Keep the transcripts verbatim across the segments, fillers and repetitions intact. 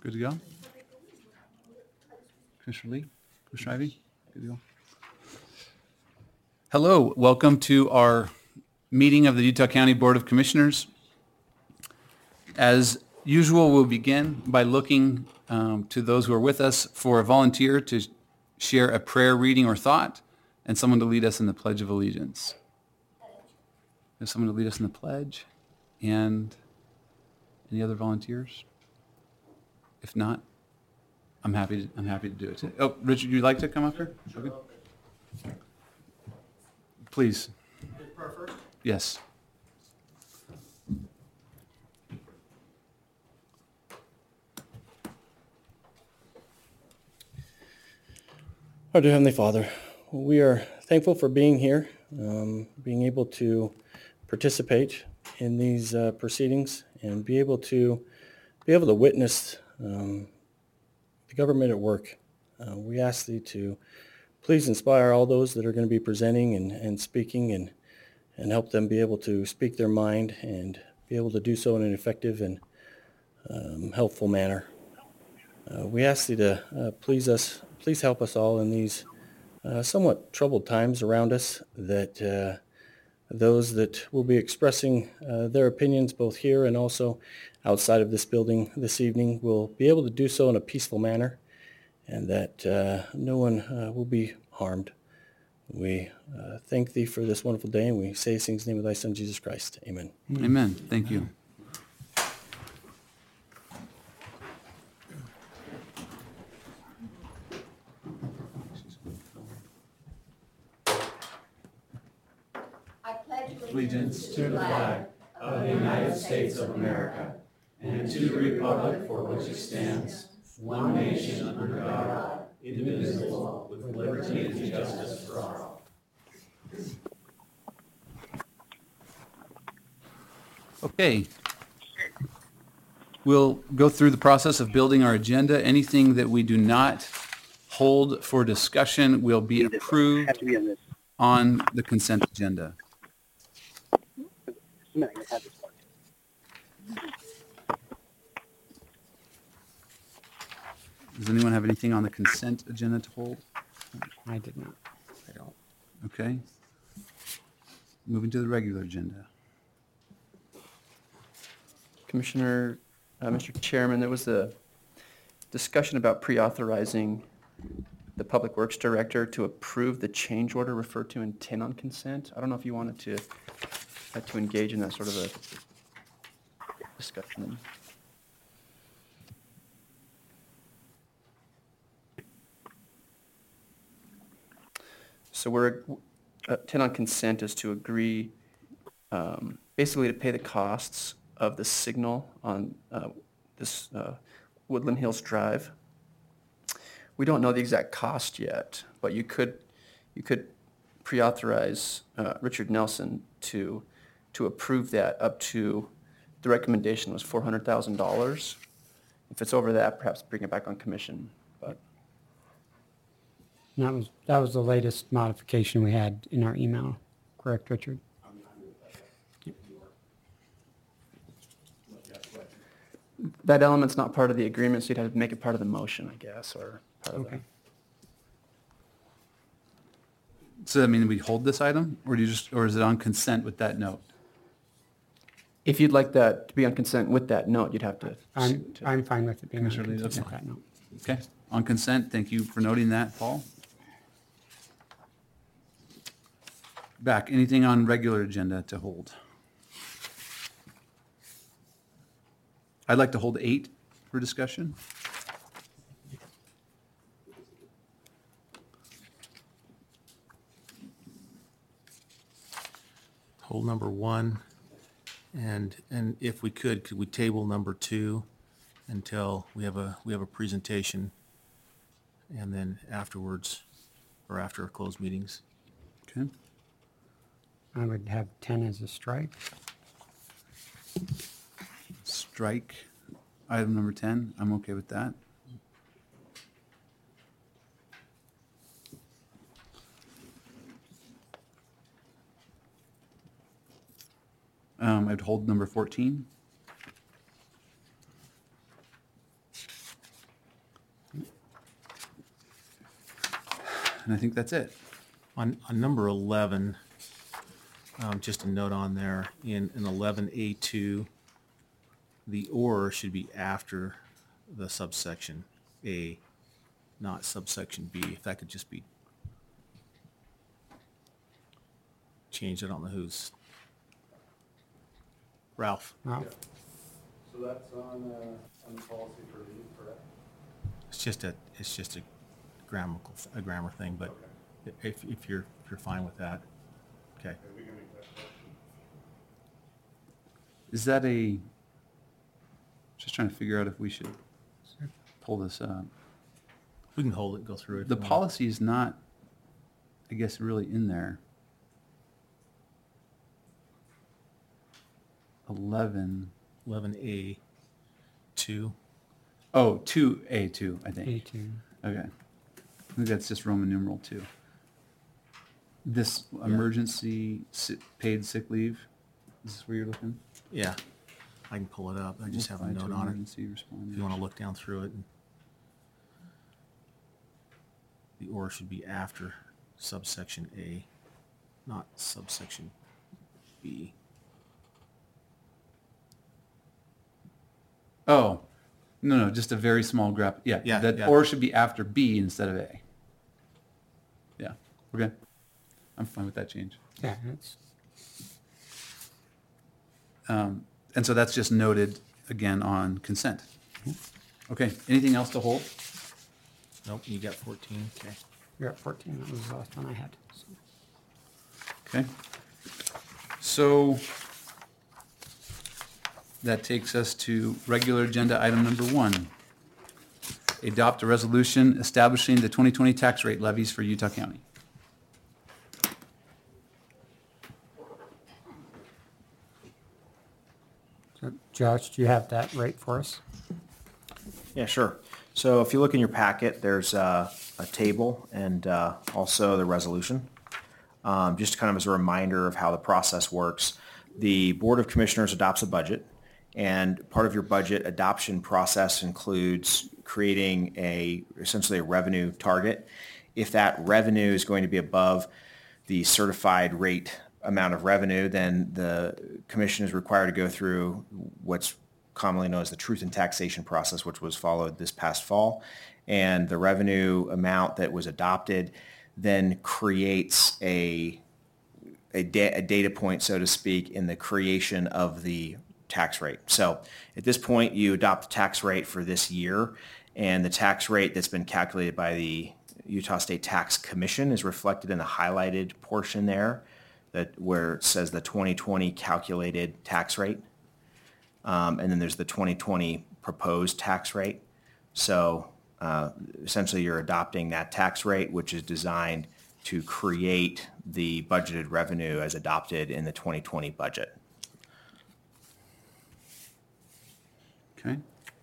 Good to go? Commissioner Lee? Commissioner Ivey? Good to go? Hello, welcome to our meeting of the Utah County Board of Commissioners. As usual, we'll begin by looking um, to those who are with us for a volunteer to share a prayer, reading, or thought, and someone to lead us in the Pledge of Allegiance. There's someone to lead us in the pledge, and any other volunteers? If not, I'm happy to, I'm happy to do it. Oh, Richard, you'd like to come up here? Okay. Please. Yes. Our dear Heavenly Father, we are thankful for being here, um, being able to participate in these uh, proceedings and be able to be able to witness um, the government at work. Uh, we ask Thee to please inspire all those that are going to be presenting and, and speaking and, and help them be able to speak their mind and be able to do so in an effective and um, helpful manner. Uh, we ask Thee to uh, please us, please help us all in these uh, somewhat troubled times around us, that uh, those that will be expressing uh, their opinions both here and also outside of this building this evening will be able to do so in a peaceful manner, and that uh, no one uh, will be harmed. We uh, thank Thee for this wonderful day, and we say these things in the name of Thy Son, Jesus Christ. Amen. Amen. Thank you. Allegiance to the flag of the United States of America and to the republic for which it stands, one nation under God, indivisible, with liberty and justice for all. Okay. We'll go through the process of building our agenda. Anything that we do not hold for discussion will be approved on the consent agenda. Does anyone have anything on the consent agenda to hold? I did not. I don't. Okay. Moving to the regular agenda. Commissioner, uh, Mister Chairman, there was a discussion about pre-authorizing the Public Works Director to approve the change order referred to in ten on consent. I don't know if you wanted to uh, to engage in that sort of a discussion. So we're uh, ten on consent is to agree, um, basically to pay the costs of the signal on uh, this uh, Woodland Hills Drive. We don't know the exact cost yet, but you could you could pre-authorize uh, Richard Nelson to to approve that up to, the recommendation was four hundred thousand dollars. If it's over that, perhaps bring it back on commission. But That was, that was the latest modification we had in our email, correct, Richard? that element's not part of the agreement, so you'd have to make it part of the motion, I guess, or part of the... Okay. So does that mean we hold this item, or do you just, or is it on consent with that note? If you'd like that to be on consent with that note, you'd have to... I'm, to- I'm fine with it being on Commissioner Lee, that's consent with fine. that note. Okay, on consent, thank you for noting that, Paul. Back, anything on regular agenda to hold? I'd like to hold eight for discussion. Hold number one, and, and if we could, could we table number two until we have a, we have a presentation, and then afterwards, or after our closed meetings? Okay. I would have ten as a strike. Strike item number ten. I'm okay with that. Um, I'd hold number fourteen. and I think that's it. On, on number eleven, um, just a note on there, in, in eleven A two, the or should be after the subsection A, not subsection B. If that could just be changed, I don't know who's. Ralph, Well, So that's on, uh, on the policy for leave, correct? it's just a, it's just a grammatical, a grammar thing, but if, if you're, if you're fine with that, okay. Okay, we can make that correction. Is that a, just trying to figure out if we should pull this up. We can hold it, go through it. if The you want. policy is not, I guess, really in there. eleven, eleven A two. oh, two A two, I think. A two. Okay. I think that's just Roman numeral two. This emergency si- paid sick leave, is this where you're looking? Yeah, I can pull it up. I just have a Apply to note on it. emergency responders. If you want to look down through it. The or should be after subsection A, not subsection B. Oh, no, no, just a very small graph. Yeah, Yeah, that yeah. or should be after B instead of A. Yeah, we're good. I'm fine with that change. Yeah, that's, Um, and so that's just noted again on consent. Okay, anything else to hold? Nope, you got fourteen, okay. you're at fourteen. That was the last one I had. So. Okay. So that takes us to regular agenda item number one. Adopt a resolution establishing the twenty twenty tax rate levies for Utah County. So, Josh, do you have that rate for us? Yeah, sure. So if you look in your packet, there's uh, a table and uh, also the resolution. Um, Just kind of as a reminder of how the process works, the Board of Commissioners adopts a budget, and part of your budget adoption process includes creating a, essentially a revenue target. If that revenue is going to be above the certified rate amount of revenue, then the commission is required to go through what's commonly known as the truth in taxation process, which was followed this past fall. And the revenue amount that was adopted then creates a, a, da- a data point, so to speak, in the creation of the tax rate. So at this point, you adopt the tax rate for this year, and the tax rate that's been calculated by the Utah State Tax Commission is reflected in the highlighted portion there, that where it says the twenty twenty calculated tax rate. Um, and then there's the twenty twenty proposed tax rate. So uh, essentially you're adopting that tax rate, which is designed to create the budgeted revenue as adopted in the twenty twenty budget. Okay.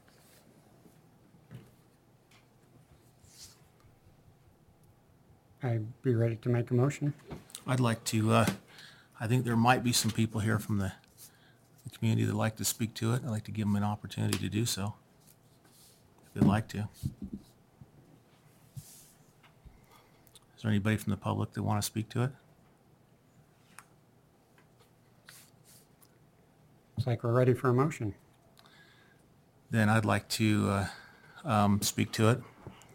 I'd be ready to make a motion. I'd like to, uh, I think there might be some people here from the, the community that'd like to speak to it. I'd like to give them an opportunity to do so, if they'd like to. Is there anybody from the public that want to speak to it? Looks like we're ready for a motion. Then I'd like to uh, um, speak to it.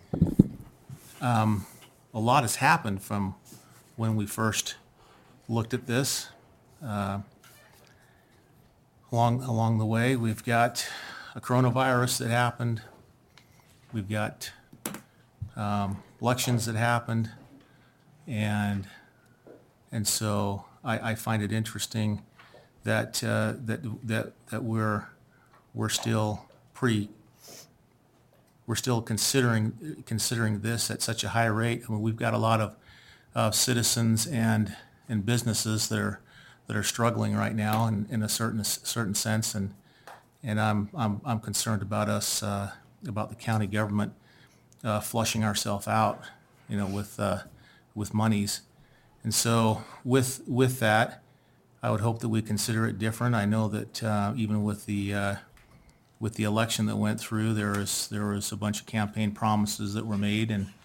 Um, a lot has happened from when we first looked at this. Uh, along along the way, we've got a coronavirus that happened. We've got um, elections that happened, and and so I, I find it interesting that uh, that that that we're we're still pretty we're still considering considering this at such a high rate. I mean, we've got a lot of uh, citizens and and businesses that are that are struggling right now in, in a certain certain sense, and and I'm I'm I'm concerned about us uh, about the county government uh, flushing ourselves out, you know, with uh, with monies, and so with with that, I would hope that we consider it different. I know that uh, even with the uh, with the election that went through, there was there was a bunch of campaign promises that were made, and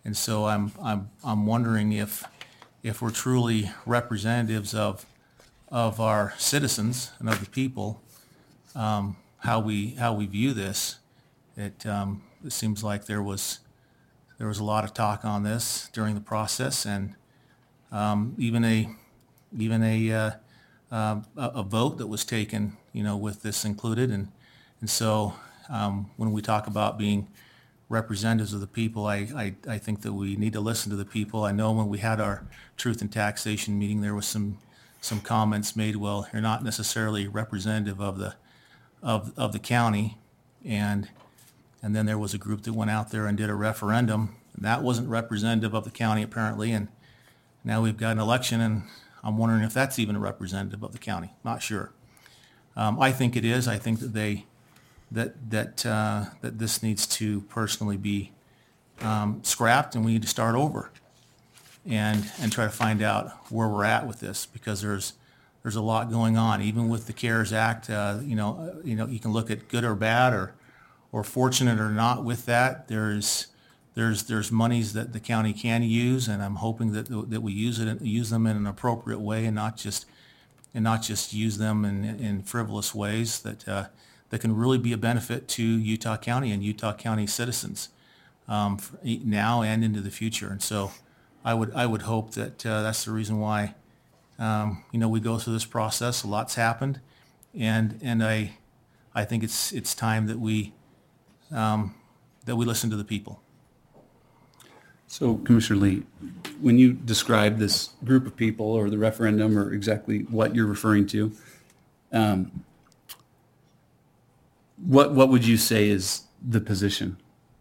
And so I'm, I'm, I'm wondering if, if we're truly representatives of, of our citizens and of the people, um, how we, how we view this. It, um, it seems like there was, there was a lot of talk on this during the process, and um, even a, even a, uh, uh, a, a vote that was taken, you know, with this included. And, and so um, when we talk about being representatives of the people, I, I, I think that we need to listen to the people. I know when we had our Truth and Taxation meeting, there was some, some comments made, well, you're not necessarily representative of the, of, of the county. And, and then there was a group that went out there and did a referendum, and that wasn't representative of the county apparently. And now we've got an election, and I'm wondering if that's even a representative of the county. Not sure. Um, I think it is. I think that they, that that uh, that this needs to personally be um, scrapped, and we need to start over, and and try to find out where we're at with this, because there's there's a lot going on. Even with the CARES Act, uh, you know, uh, you know, you can look at good or bad, or or fortunate or not with that. There's There's there's monies that the county can use, and I'm hoping that that we use it use them in an appropriate way, and not just and not just use them in, in frivolous ways that uh, that can really be a benefit to Utah County and Utah County citizens um, for now and into the future. And so, I would I would hope that uh, that's the reason why um, you know we go through this process. A lot's happened, and and I I think it's it's time that we um, that we listen to the people. So, Commissioner Lee, when you describe this group of people or the referendum or exactly what you're referring to, um, what what would you say is the position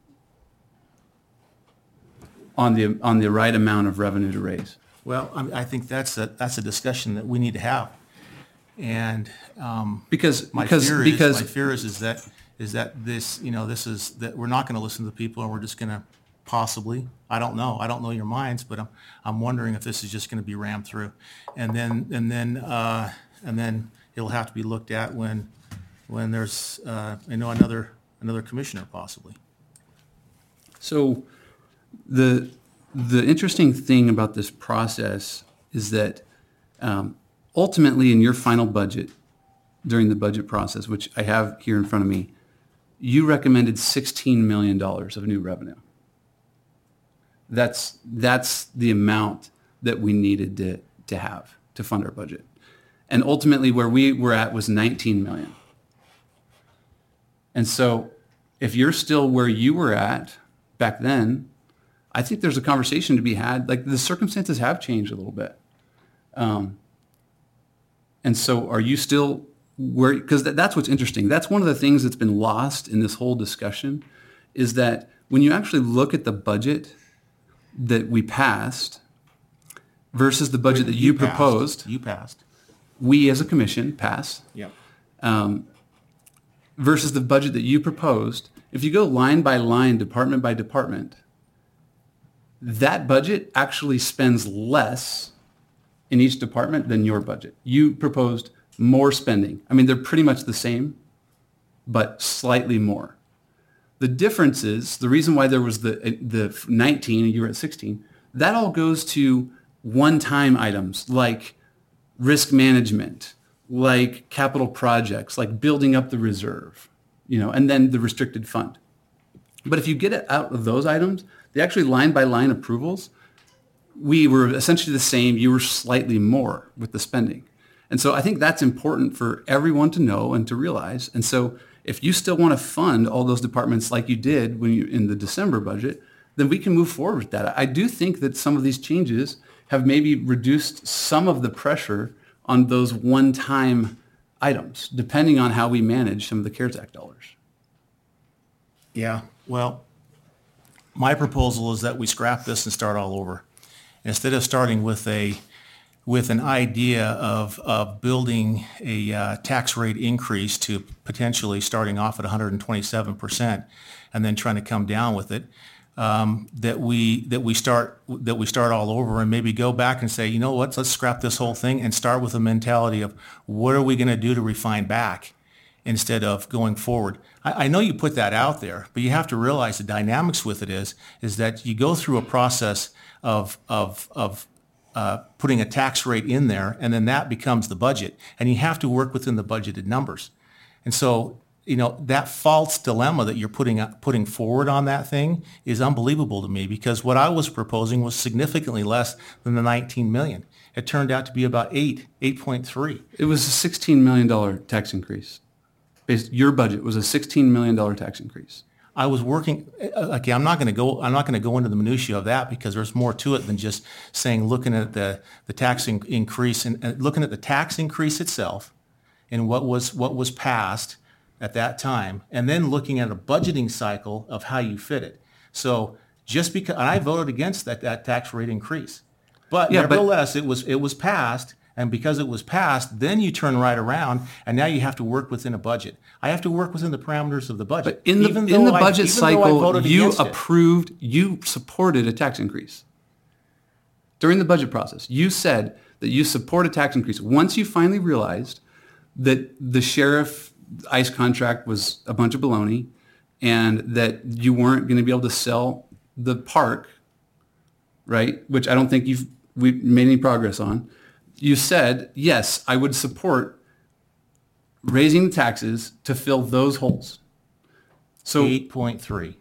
on the on the right amount of revenue to raise? Well, I, mean, I think that's a that's a discussion that we need to have, and um, because my because fear because is, my fear is is that is that this you know this is that we're not going to listen to the people, and we're just going to possibly, I don't know, I don't know your minds, but I'm I'm wondering if this is just going to be rammed through, and then and then uh, and then it'll have to be looked at when when there's uh, I know another another commissioner possibly. So the the interesting thing about this process is that um, ultimately in your final budget, during the budget process, which I have here in front of me, you recommended sixteen million dollars of new revenue. That's that's the amount that we needed to, to have to fund our budget. And ultimately where we were at was nineteen million. And so if you're still where you were at back then, I think there's a conversation to be had. Like, the circumstances have changed a little bit. Um, and so are you still where, because that, that's what's interesting. That's one of the things that's been lost in this whole discussion, is that when you actually look at the budget that we passed versus the budget that you, You passed. proposed, You passed. we as a commission passed, Yep. um, versus the budget that you proposed, if you go line by line, department by department, that budget actually spends less in each department than your budget. You proposed more spending. I mean, they're pretty much the same, but slightly more. The difference is, the reason why there was the the nineteen and you were at sixteen, that all goes to one-time items like risk management, like capital projects, like building up the reserve, you know, and then the restricted fund. But if you get it out of those items, the actually line-by-line approvals, we were essentially the same. You were slightly more with the spending. And so I think that's important for everyone to know and to realize. And so if you still want to fund all those departments like you did when you in the December budget, then we can move forward with that. I do think that some of these changes have maybe reduced some of the pressure on those one-time items, depending on how we manage some of the CARES Act dollars. Yeah, well, my proposal is that we scrap this and start all over. Instead of starting with a with an idea of, of building a uh, tax rate increase to potentially starting off at one hundred twenty-seven percent and then trying to come down with it, um, that we that we start that we start all over and maybe go back and say, you know what, let's scrap this whole thing and start with a mentality of what are we going to do to refine back, instead of going forward. I, I know you put that out there, but you have to realize the dynamics with it is, is that you go through a process of, of, of uh, putting a tax rate in there, and then that becomes the budget, and you have to work within the budgeted numbers. And so, you know, that false dilemma that you're putting putting forward on that thing is unbelievable to me, because what I was proposing was significantly less than the nineteen million. It turned out to be about eight, eight point three. It was a sixteen million dollars tax increase. Based, your budget was a sixteen million dollars tax increase. I was working. Okay, I'm not going to go. I'm not going to go into the minutia of that, because there's more to it than just saying looking at the the tax in, increase and, and looking at the tax increase itself, and what was what was passed at that time, and then looking at a budgeting cycle of how you fit it. So just because and I voted against that that tax rate increase, but Yeah, but- nevertheless, it was it was passed. And because it was passed, then you turn right around, and now you have to work within a budget. I have to work within the parameters of the budget. But in the, Even in the though I- budget even though I cycle, voted you against it. approved, you supported a tax increase. During the budget process, you said that you support a tax increase. Once you finally realized that the sheriff ICE contract was a bunch of baloney and that you weren't going to be able to sell the park, right, which I don't think you've we made any progress on, you said, yes, I would support raising the taxes to fill those holes. So, eight point three.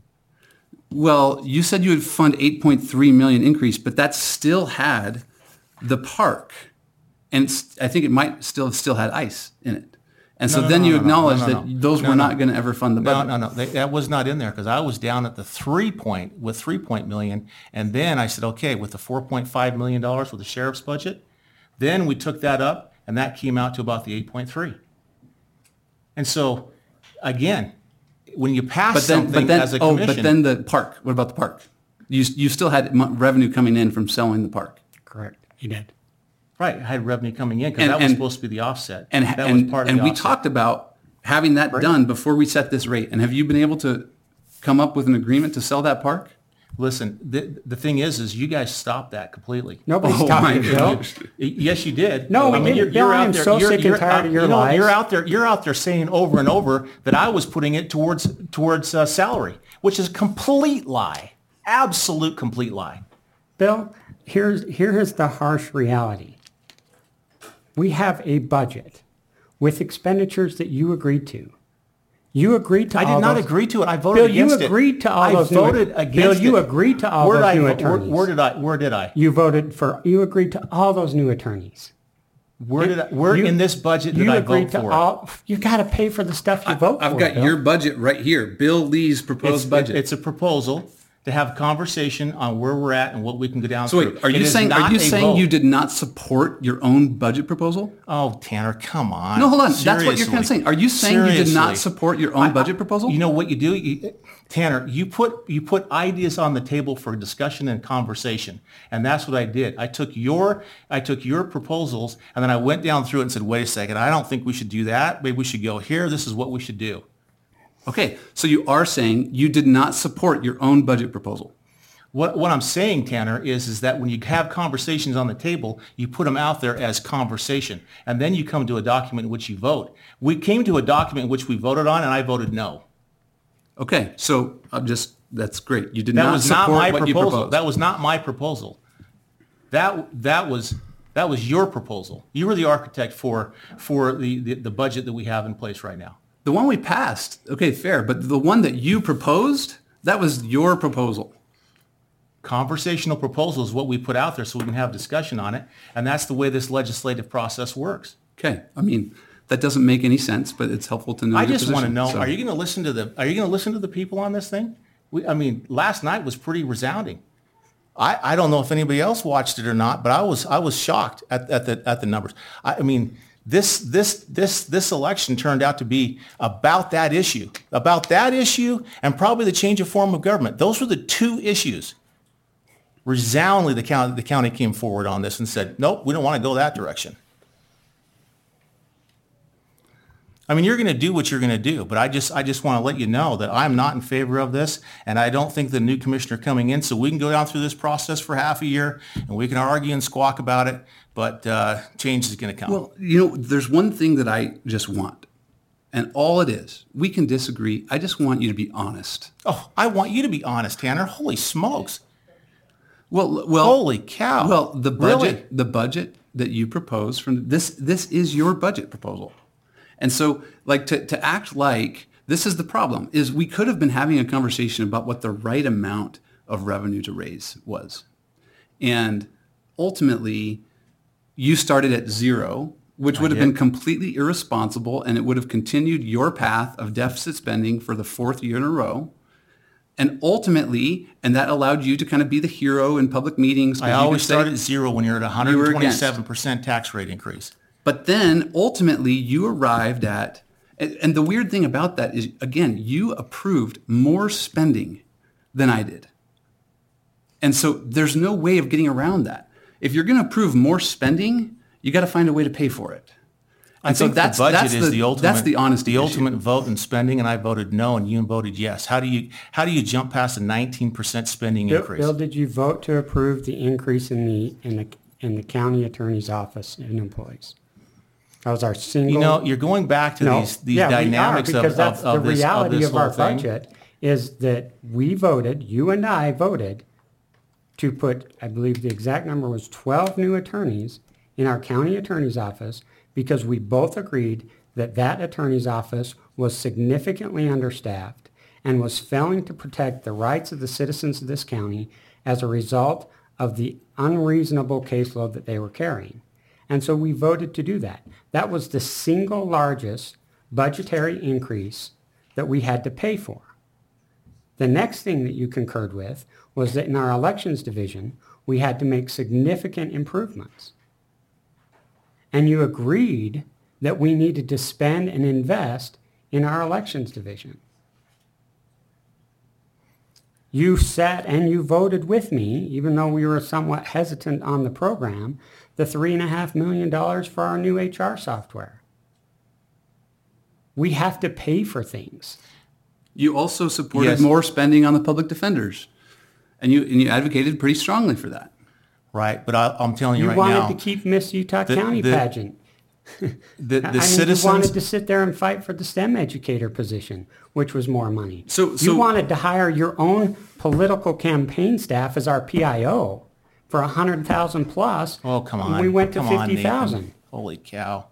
well, you said you would fund eight point three million increase, but that still had the park, and it's, I think it might still have still had ICE in it. And so No, no, then no, you no, no, acknowledge no, no, that no. those No, were no. not going to ever fund the No, budget. no, no. That, that was not in there, because I was down at the three point with three point million, and then I said, okay, with the four point five million dollars with the sheriff's budget, then we took that up, and that came out to about the eight point three. And so, again, when you pass But then, something but then, as a oh, commission, but then the park. What about the park? You you still had mo- revenue coming in from selling the park. Correct. You did. right, I had revenue coming in because And- that was and- supposed to be the offset. And that and, was part of and the we offset. talked about having that Right. done before we set this rate. And have you been able to come up with an agreement to sell that park? Listen, the, the thing is, is you guys stopped that completely. Nobody Oh, stopped my it, Bill. gosh. Yes, you did. No, we I mean, didn't. you're, Bill, you're I out am there. so you're, sick and you're tired out- of your you know, lies. You're out there. You're out there saying over and over that I was putting it towards towards uh, salary, which is a complete lie, absolute complete lie. Bill, here's here's the harsh reality. We have a budget with expenditures that you agreed to. You agreed to I all did not those- agree to it. I voted Bill, you against it. agreed to all I those new- voted against Bill, it. you agreed to all where those did new I, attorneys. Where, where did I? Where did I? You voted for. You agreed to all those new attorneys. Where did I? Where You- in this budget did you I agreed vote to for? all. You got to pay for the stuff you vote I've for. got Bill. your budget right here. Bill Lee's proposed It's, budget. it's a proposal to have a conversation on where we're at and what we can go down so through. wait, are It you is saying are not you a saying vote. you did not support your own budget proposal? Oh, Tanner, come on. No, hold on. That's what you're kind of Seriously. saying. Are you saying you did not Seriously. support your own I- budget I- proposal? You know what you do, you, Tanner? You put you put ideas on the table for discussion and conversation, and that's what I did. I took your I took your proposals, and then I went down through it and said, "Wait a second, I don't think we should do that. Maybe we should go here. This is what we should do." Okay, so you are saying you did not support your own budget proposal. What, what I'm saying, Tanner, is, is that when you have conversations on the table, you put them out there as conversation, and then you come to a document in which you vote. We came to a document in which we voted on, and I voted no. Okay, so I'm just that's great. You did That not was not support my what you proposal. proposed. That was not my proposal. That that was that was your proposal. You were the architect for for the, the, the budget that we have in place right now. The one we passed, okay, fair, but the one that you proposed, that was your proposal. Conversational proposal is what we put out there so we can have discussion on it, and that's the way this legislative process works. Okay, I mean, that doesn't make any sense, but it's helpful to know I your just want to position, know: so. Are you going to listen to the? Are you going to listen to the people on this thing? We, I mean, last night was pretty resounding. I, I don't know if anybody else watched it or not, but I was I was shocked at, at the at the numbers. I, I mean, this this this this election turned out to be about that issue, about that issue, and probably the change of form of government. Those were the two issues. Resoundingly, the county the county came forward on this and said, "Nope, we don't want to go that direction." I mean, you're going to do what you're going to do, but I just I just want to let you know that I'm not in favor of this, and I don't think the new commissioner coming in, so we can go down through this process for half a year, and we can argue and squawk about it, but uh, change is going to come. Well, you know, there's one thing that I just want, And all it is, we can disagree. I just want you to be honest. Oh, I want you to be honest, Tanner. Holy smokes. Well, well, Holy cow. Well, the budget, Really? the budget that you propose from this, this is your budget proposal. And so, like, to, to act like this is the problem is we could have been having a conversation about what the right amount of revenue to raise was. And ultimately, you started at zero, which would have did. been completely irresponsible, and it would have continued your path of deficit spending for the fourth year in a row. And ultimately, and that allowed you to kind of be the hero in public meetings. 'cause I you could always say- start at zero when you're at a You were against. one hundred twenty-seven percent tax rate increase. But then ultimately you arrived at, and and the weird thing about that is, again, you approved more spending than I did. And so there's no way of getting around that. If you're going to approve more spending, you got to find a way to pay for it. I And so think that's- the budget that's is the- the ultimate. that's the honesty The issue. ultimate vote in spending, and I voted no, and you voted yes. How do you how do you jump past a nineteen percent spending Bill, increase? Bill, did you vote to approve the increase in the, in the, in the county attorney's office and employees? That was our single. You know, you're going back to No, these these yeah, we are, dynamics of, because that's of, of the this reality of this of our whole thing. budget is that we voted, you and I voted to put, I believe the exact number was twelve new attorneys in our county attorney's office because we both agreed that that attorney's office was significantly understaffed and was failing to protect the rights of the citizens of this county as a result of the unreasonable caseload that they were carrying. And so we voted to do that. That was the single largest budgetary increase that we had to pay for. The next thing that you concurred with was that in our elections division, we had to make significant improvements. And you agreed that we needed to spend and invest in our elections division. You sat and you voted with me, even though we were somewhat hesitant on the program, the three and a half million dollars for our new H R software. We have to pay for things. You also supported Yes. more spending on the public defenders. And you, and you advocated pretty strongly for that. Right, but I, I'm telling you, You right wanted now, to keep Miss Utah the- County the- pageant. the, the I mean, citizens. you wanted to sit there and fight for the STEM educator position, which was more money. So- so- you wanted to hire your own political campaign staff as our P I O for a hundred thousand plus. oh, come and on. We went to Come on, fifty thousand. Nathan. Holy cow.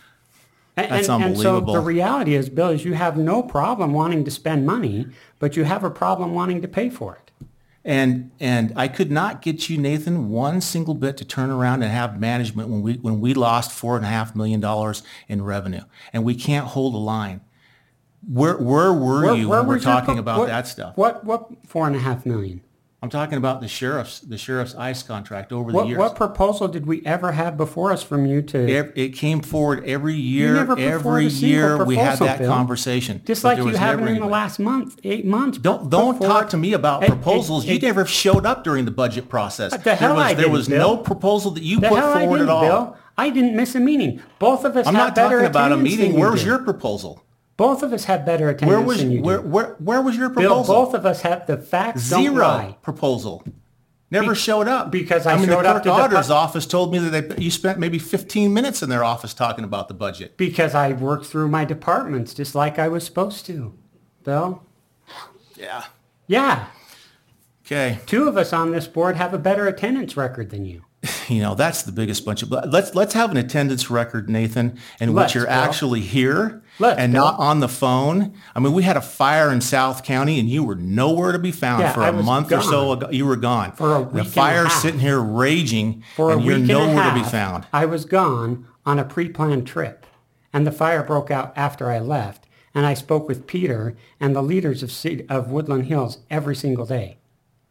And, That's and, and so unbelievable. the reality is, Bill, is you have no problem wanting to spend money, but you have a problem wanting to pay for it. And and I could not get you, Nathan, one single bit to turn around and have management when we when we lost four and a half million dollars in revenue, and we can't hold a line. Where where were Where- you where when we're was your talking pro- about what- that stuff? What what four and a half million? I'm talking about the sheriff's the sheriff's ICE contract over the What years. what proposal did we ever have before us from you to? Ev- It came forward every year. never put forward Every a single year we had proposal, that Bill. conversation. Just but like there you was haven't never in the anybody. last month, eight months. Don't put don't forward- talk to me about Hey, proposals. hey, you hey, never showed up during the budget process. The hell there was, I there didn't, was Bill. no proposal that you The put hell I forward didn't, at all. Bill. I didn't miss a meeting. Both of us I'm had not better talking about a attendance meeting. than you Where was did. your proposal? Both of us had better attendance Where was than you where, did. where where was your Bill, proposal? both of us had the facts. Don't Zero lie. proposal. Never Be- showed up because I mean, showed the up clerk to the auditor's pu- office told me that they, you spent maybe fifteen minutes in their office talking about the budget. Because I worked through my departments just like I was supposed to. Bill? Yeah. Yeah. Okay. Two of us on this board have a better attendance record than you. You know, that's the biggest bunch of. Let's let's have an attendance record, Nathan, in Let's, which you're Bill. actually here Let's, and Bill. not on the phone. I mean, we had a fire in South County, and you were nowhere to be found Yeah, for I a was month or so gone. ago. You were gone. For a the week and a fire's half. sitting here raging, For and a you're week and a nowhere half, to be found. I was gone on a pre-planned trip, and the fire broke out after I left. And I spoke with Peter and the leaders of C- of Woodland Hills every single day.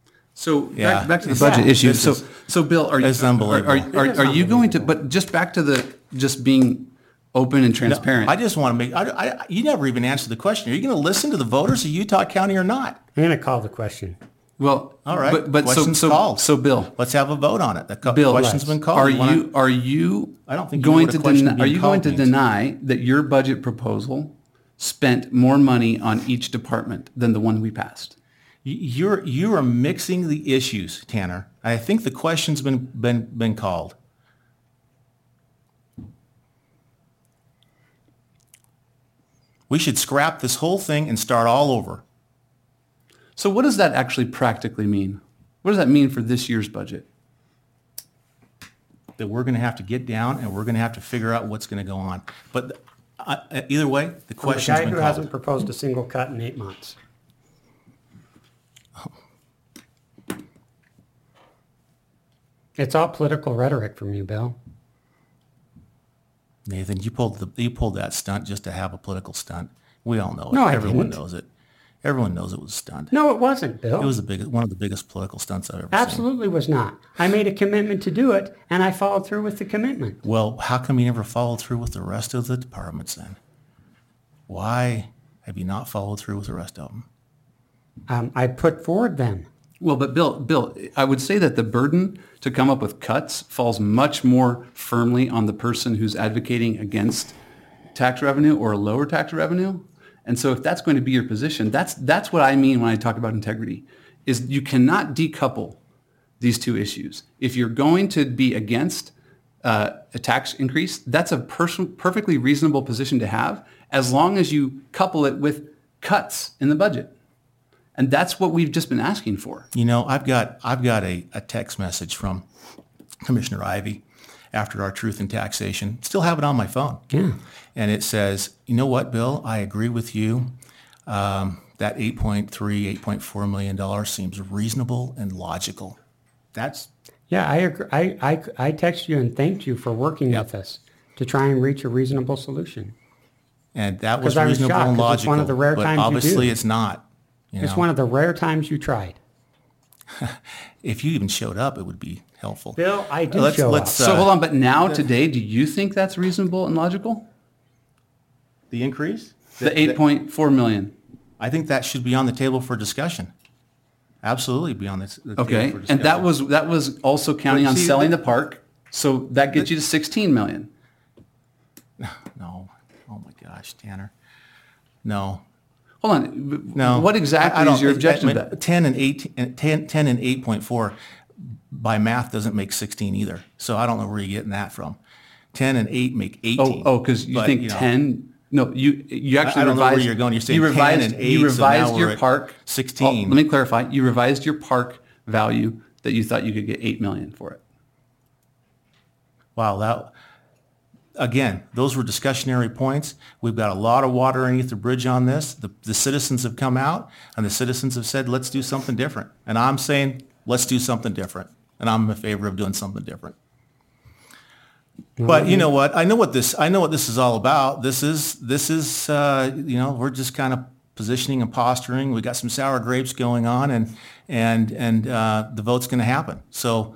So Yeah. back, back to the It's budget sad. issue. This So, is- so Bill, are you, it's are, unbelievable. are, It are, is are you going to, unbelievable. but just back to the, just being open and transparent. I just want to make. I, I, you never even answered the question. Are you going to listen to the voters of Utah County or not? I'm going to call the question. well, All right. but, but so, Question's so, called. so Bill, Let's have a vote on it. The co- Bill, question's been called. Are wanna- you, are you I don't think you know going what a to question deny, are being you going called to means. deny that your budget proposal spent more money on each department than the one we passed? You're you are mixing the issues, Tanner. I think the question's been been been called. We should scrap this whole thing and start all over. So what does that actually practically mean? What does that mean for this year's budget? That we're going to have to get down and we're going to have to figure out what's going to go on. But uh, either way, the From the question's guy been who hasn't called. proposed a single cut in eight months. It's all political rhetoric from you, Bill. Nathan, you pulled the you pulled that stunt just to have a political stunt. We all know it. No, I Everyone didn't. knows it. Everyone knows it was a stunt. No, it wasn't, Bill. It was the biggest, one of the biggest political stunts I've ever Absolutely was not. I made a commitment to do it, and I followed through with the commitment. seen. Well, how come you never followed through with the rest of the departments then? Why have you not followed through with the rest of them? Um, I put forward then. Well, but Bill, Bill, I would say that the burden to come up with cuts falls much more firmly on the person who's advocating against tax revenue or a lower tax revenue. And so if that's going to be your position, that's that's what I mean when I talk about integrity, is you cannot decouple these two issues. If you're going to be against uh, a tax increase, that's a pers- perfectly reasonable position to have as long as you couple it with cuts in the budget. And that's what we've just been asking for. You know, I've got I've got a, a text message from Commissioner Ivey after our Truth in Taxation. Still have it on my phone. Yeah. And it says, you know what, Bill, I agree with you. Um, that eight point three, eight point four million dollars seems reasonable and logical. That's, Yeah, I agree. I, I, I texted you and thanked you for working Yep. with us to try and reach a reasonable solution. and that was 'Cause I was reasonable shocked, and 'cause it's logical. one of the rare but times you obviously do. it's not. You It's know? one of the rare times you tried. If you even showed up, it would be helpful. Bill, I did Let's- show let's, up. So uh, hold on, but now, today, do you think that's reasonable and logical? The increase? The eight point four million. I think that should be on the table for discussion. Absolutely be on this. the table Okay, for and discussion. that was, that was also counting But on see, selling the- the park, so that gets you to sixteen million. No. Oh my gosh, Tanner. No. Hold on, b- No. what I- exactly I don't is your think- objection I to mean, that? ten and eight, and ten, ten and eight point four by math doesn't make sixteen either. So I don't know where you're getting that from. Ten and eight make Oh, eighteen. oh, because you But, think know, ten, no, you, you actually I don't know where revised. you're going. You're saying you ten revised- and eight, You so revised now your we're at park. sixteen. Oh, let me clarify, you revised your park value that you thought you could get eight million for it. Wow, that, again, those were discussionary points. We've got a lot of water underneath the bridge on this. The, the citizens have come out and the citizens have said, let's do something different. And I'm saying, let's do something different. And I'm in favor of doing something different. But you know what? I know what this, I know what this is all about. This is, this is, uh, you know, we're just kind of positioning and posturing. We got some sour grapes going on and, and, and, uh, the vote's going to happen. So,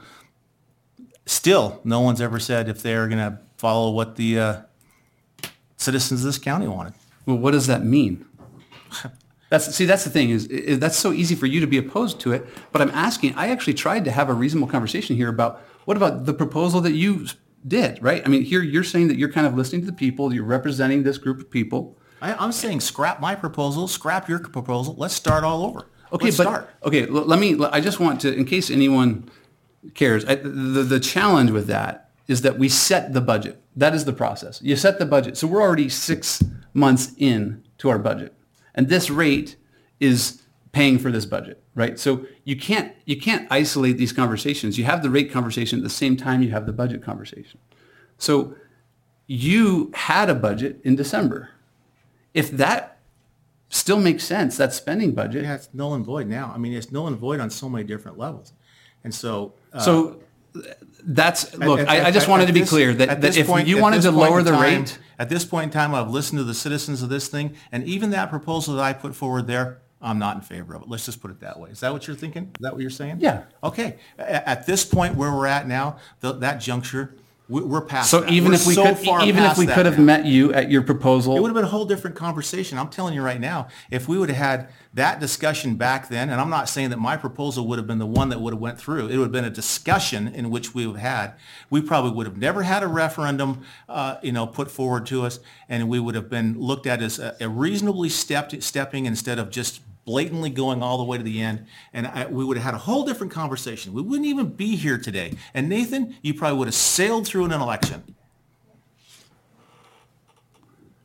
still, no one's ever said if they're going to follow what the uh, citizens of this county wanted. Well, what does that mean? That's, see, that's the thing is, is that's so easy for you to be opposed to it. But I'm asking, I actually tried to have a reasonable conversation here about what about the proposal that you did, right? I mean, here you're saying that you're kind of listening to the people, you're representing this group of people. I, I'm saying scrap my proposal, scrap your proposal. Let's start all over. Okay, Let's but start. okay, l- let me. I just want to, in case anyone cares, I, the the challenge with that is that we set the budget. That is the process. You set the budget, so we're already six months in to our budget, and this rate is paying for this budget, right? So you can't you can't isolate these conversations. You have the rate conversation at the same time you have the budget conversation. So you had a budget in December. If that still makes sense, that spending budget. Yeah, it's null and void now. I mean, it's null and void on so many different levels. And so, uh, So that's, look, at- I, I at- just at- wanted at to be this- clear at that, that this if point- you at wanted this to point lower in the time- rate, At this point in time, I've listened to the citizens of this thing, and even that proposal that I put forward there, I'm not in favor of it. Let's just put it that way. Is that what you're thinking? Is that what you're saying? Yeah. Okay. A- At this point where we're at now, th- that juncture, we- we're past so that. even We're if we so could, far even if past we that could have now. met you at your It would proposal, have been a whole different conversation. I'm telling you right now, if we would have had that discussion back then, and I'm not saying that my proposal would have been the one that would have went through, it would have been a discussion in which we would have had, we probably would have never had a referendum, uh, you know, put forward to us, and we would have been looked at as a, a reasonably stepped, stepping instead of just blatantly going all the way to the end, and I, we would have had a whole different conversation. We wouldn't even be here today. And Nathan, you probably would have sailed through in an election.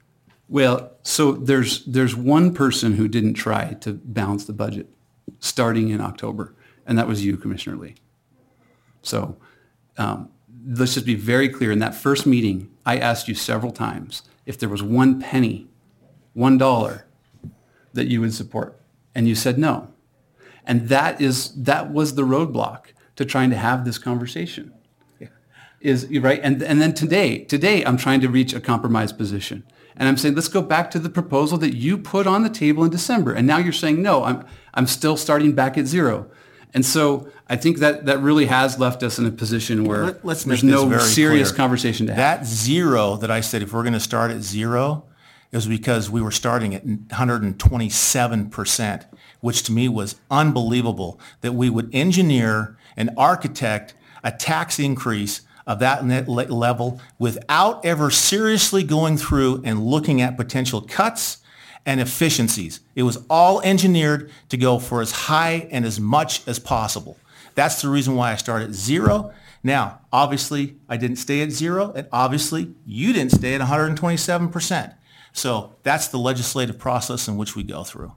Well, so there's there's one person who didn't try to balance the budget starting in October, and that was you, Commissioner Lee. So um, let's just be very clear. In that first meeting, I asked you several times if there was one penny, one dollar that you would support, and you said no. And that is that was the roadblock to trying to have this conversation. Yeah. Is right, and and then today, today I'm trying to reach a compromise position. And I'm saying, let's go back to the proposal that you put on the table in December. And now you're saying, no, I'm I'm still starting back at zero. And so I think that that really has left us in a position where Let- let's make there's this no very serious clear. conversation to have. That zero that I said, if we're going to start at zero, it was because we were starting at one hundred twenty-seven percent, which to me was unbelievable that we would engineer and architect a tax increase of that net le- level without ever seriously going through and looking at potential cuts and efficiencies. It was all engineered to go for as high and as much as possible. That's the reason why I started at zero. Now, obviously, I didn't stay at zero, and obviously, you didn't stay at one hundred twenty-seven percent. So that's the legislative process in which we go through.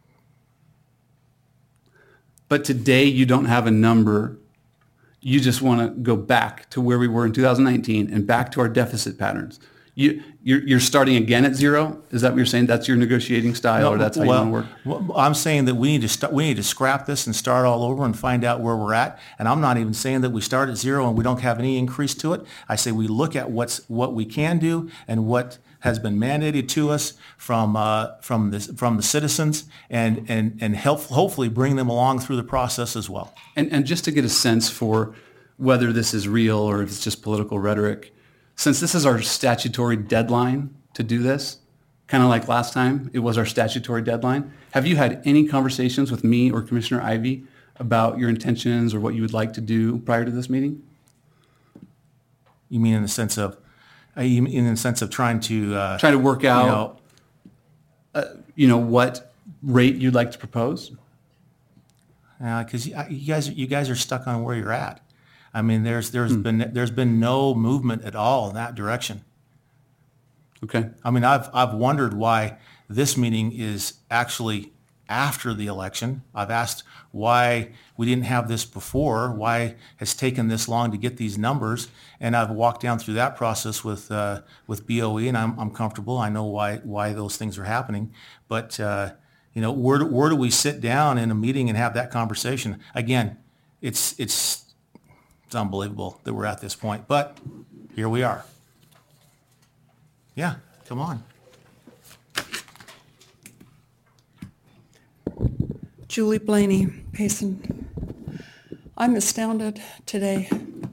But today you don't have a number. You just want to go back to where we were in two thousand nineteen and back to our deficit patterns. You, you're, you're starting again at zero? Is that what you're saying? That's your negotiating style, or that's how well, you want to work? well, I'm saying that we need to start, we need to scrap this and start all over and find out where we're at. And I'm not even saying that we start at zero and we don't have any increase to it. I say we look at what's what we can do and what has been mandated to us from uh, from this from the citizens, and and and help hopefully bring them along through the process as well. And, and just to get a sense for whether this is real or if it's just political rhetoric, since this is our statutory deadline to do this, kind of like last time, it was our statutory deadline, have you had any conversations with me or Commissioner Ivey about your intentions or what you would like to do prior to this meeting? You mean in the sense of, uh, you mean in the sense of trying to uh, Trying to work out, you know, uh, you know, what rate you'd like to propose? because you you guys you guys are stuck on where you're at. I mean, there's there's hmm. been there's been no movement at all in that direction. Okay. I mean, I've I've wondered why this meeting is actually after the election. I've asked why we didn't have this before. Why has taken this long to get these numbers? And I've walked down through that process with uh, with B O E, and I'm I'm comfortable. I know why why those things are happening. But uh, you know, where do, where do we sit down in a meeting and have that conversation? Again, it's it's it's unbelievable that we're at this point. But here we are. Yeah, come on. Julie Blaney, Payson. I'm astounded today.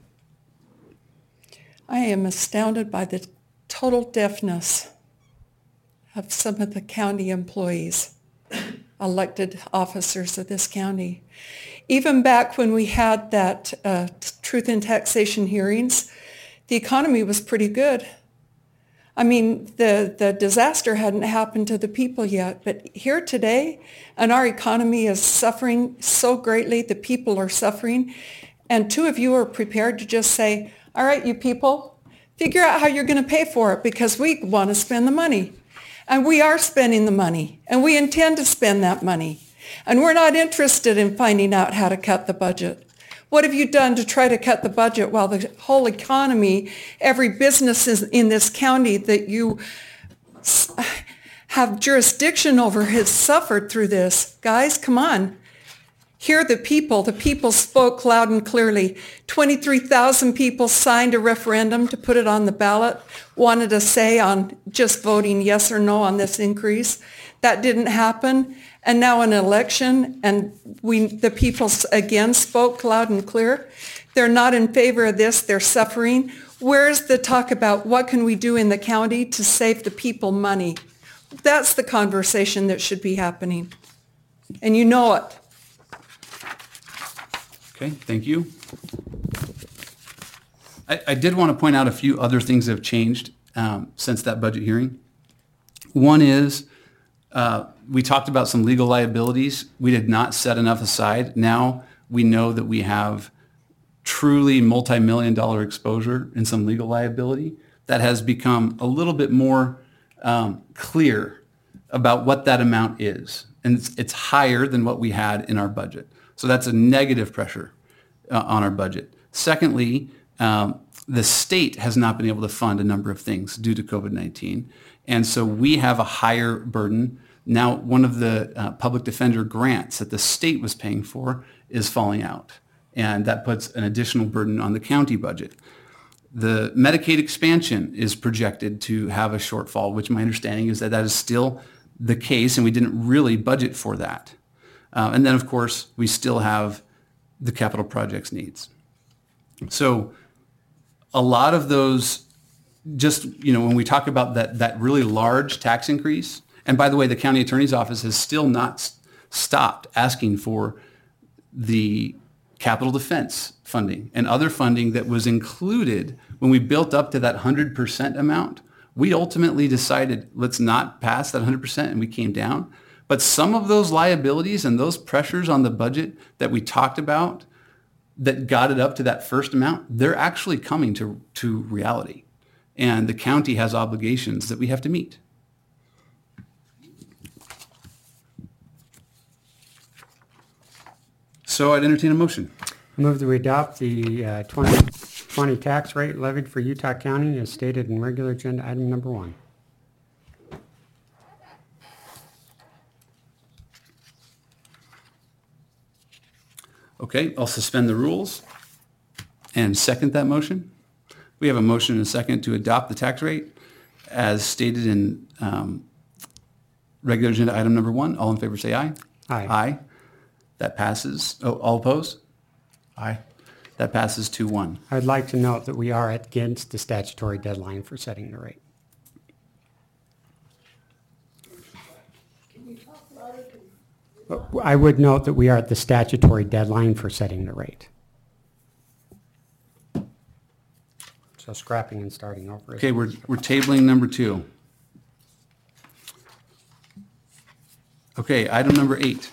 I am astounded by the total deafness of some of the county employees, elected officers of this county. Even back when we had that uh, truth in taxation hearings, the economy was pretty good. I mean, the, the disaster hadn't happened to the people yet, but here today, and our economy is suffering so greatly, the people are suffering, and two of you are prepared to just say, all right, you people, figure out how you're going to pay for it, because we want to spend the money. And we are spending the money, and we intend to spend that money. And we're not interested in finding out how to cut the budget. What have you done to try to cut the budget while the whole economy, every business in this county that you have jurisdiction over has suffered through this? Guys, come on. Hear the people. The people spoke loud and clearly. twenty-three thousand people signed a referendum to put it on the ballot, wanted a say on just voting yes or no on this increase. That didn't happen. And now an election, and we, the people again spoke loud and clear. They're not in favor of this. They're suffering. Where's the talk about what can we do in the county to save the people money? That's the conversation that should be happening. And you know it. Okay, thank you. I, I did want to point out a few other things that have changed um, since that budget hearing. One is uh, we talked about some legal liabilities. We did not set enough aside. Now we know that we have truly multi-million dollar exposure in some legal liability that has become a little bit more um, clear about what that amount is. And it's, it's higher than what we had in our budget. So that's a negative pressure uh, on our budget. Secondly, um, the state has not been able to fund a number of things due to COVID nineteen. And so we have a higher burden. Now, one of the uh, public defender grants that the state was paying for is falling out. And that puts an additional burden on the county budget. The Medicaid expansion is projected to have a shortfall, which my understanding is that that is still the case, and we didn't really budget for that. Uh, and then, of course, we still have the capital projects needs. So a lot of those, just, you know, when we talk about that, that really large tax increase, and by the way, the county attorney's office has still not s- stopped asking for the capital defense funding and other funding that was included when we built up to that one hundred percent amount. We ultimately decided, let's not pass that one hundred percent, and we came down. But some of those liabilities and those pressures on the budget that we talked about that got it up to that first amount, they're actually coming to, to reality. And the county has obligations that we have to meet. So I'd entertain a motion. Move that we adopt the uh, twenty twenty tax rate levied for Utah County as stated in regular agenda item number one. Okay, I'll suspend the rules and second that motion. We have a motion and a second to adopt the tax rate as stated in um, regular agenda item number one. All in favor say aye. Aye. Aye. That passes. Oh, all opposed? Aye. That passes two one. I'd like to note that we are against the statutory deadline for setting the rate. I would note that we are at the statutory deadline for setting the rate. So scrapping and starting over. is- Okay, we're, we're tabling number two. Okay, item number eight.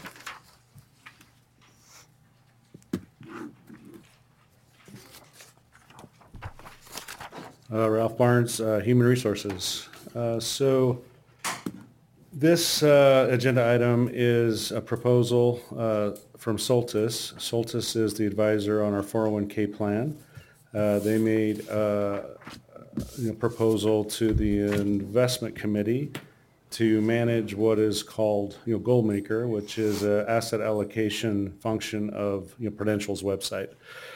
Uh, Ralph Barnes, uh, Human Resources. Uh, So this uh, agenda item is a proposal uh, from Soltis. Soltis is the advisor on our four oh one K plan. Uh, They made uh, a proposal to the investment committee to manage what is called, you know, Goalmaker, which is an asset allocation function of, you know, Prudential's website.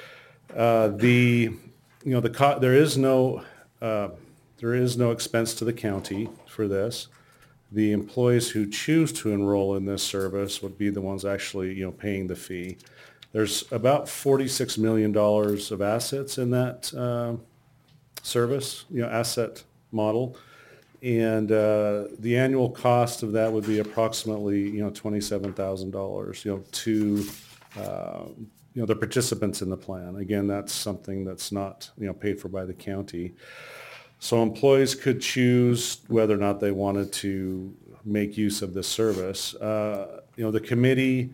Uh, The, you know, the, co- there is no, uh, there is no expense to the county for this. The employees who choose to enroll in this service would be the ones actually, you know, paying the fee. There's about forty-six million dollars of assets in that uh, service, you know, asset model. And uh, the annual cost of that would be approximately, you know, twenty-seven thousand dollars, you know, to, uh, you know, the participants in the plan. Again, that's something that's not, you know, paid for by the county. So employees could choose whether or not they wanted to make use of this service. Uh, you know, the committee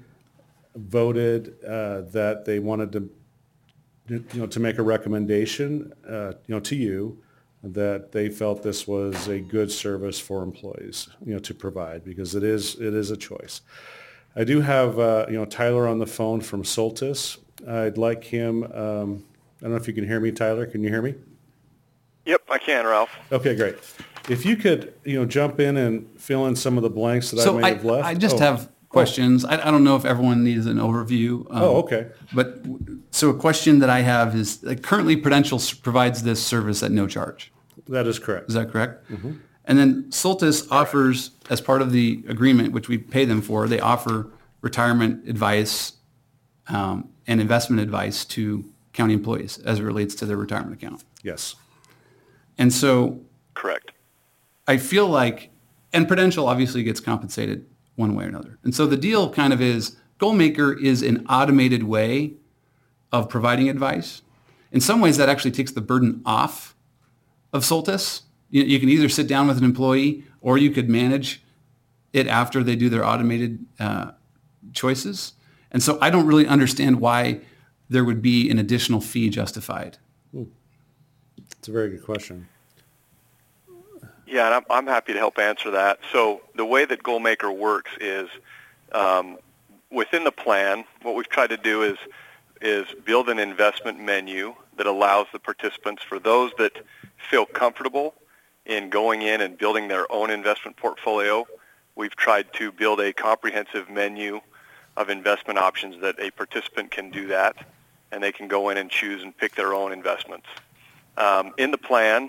voted uh, that they wanted to, you know, to make a recommendation, uh, you know, to you, that they felt this was a good service for employees, you know, to provide, because it is it is a choice. I do have, uh, you know, Tyler on the phone from Soltis. I'd like him. Um, I don't know if you can hear me, Tyler. Can you hear me? Yep, I can, Ralph. Okay, great. If you could, you know, jump in and fill in some of the blanks that I So may I, have left. I just Oh. have questions. I, I don't know if everyone needs an overview. um, Oh, okay. But, so a question that I have is, like, currently Prudential s- provides this service at no charge. That is correct. Is that correct? And then Soltis offers, as part of the agreement, which we pay them for, they offer retirement advice um, and investment advice to county employees as it relates to their retirement account. Yes. And so Correct. I feel like, and Prudential obviously gets compensated one way or another. And so the deal kind of is, Goalmaker is an automated way of providing advice. In some ways, that actually takes the burden off of Soltis. You, you can either sit down with an employee, or you could manage it after they do their automated uh, choices. And so I don't really understand why there would be an additional fee justified. It's a very good question. Yeah, and I'm, I'm happy to help answer that. So the way that Goalmaker works is um, within the plan, what we've tried to do is is build an investment menu that allows the participants, for those that feel comfortable in going in and building their own investment portfolio, we've tried to build a comprehensive menu of investment options that a participant can do that, and they can go in and choose and pick their own investments. Um, in the plan,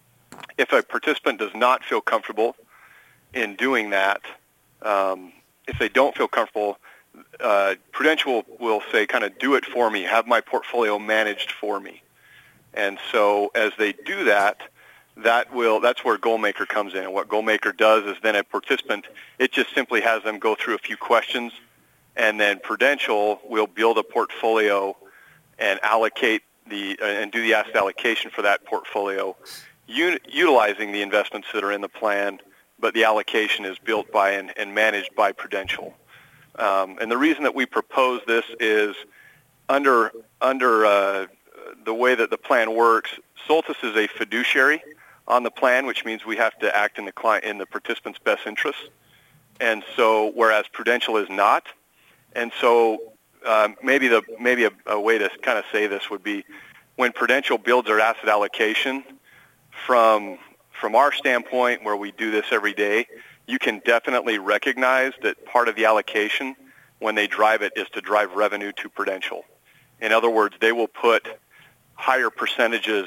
if a participant does not feel comfortable in doing that, um, if they don't feel comfortable, uh, Prudential will say, kind of do it for me, have my portfolio managed for me. And so as they do that, that will that's where Goalmaker comes in. And what Goalmaker does is then a participant, it just simply has them go through a few questions, and then Prudential will build a portfolio and allocate the uh, and do the asset allocation for that portfolio, un- utilizing the investments that are in the plan, but the allocation is built by and, and managed by Prudential. Um, and the reason that we propose this is under under uh, the way that the plan works, Soltis is a fiduciary on the plan, which means we have to act in the client in the participant's best interest. And so, whereas Prudential is not, and so uh, maybe the maybe a, a way to kind of say this would be, when Prudential builds their asset allocation, from from our standpoint, where we do this every day, you can definitely recognize that part of the allocation, when they drive it, is to drive revenue to Prudential. In other words, they will put higher percentages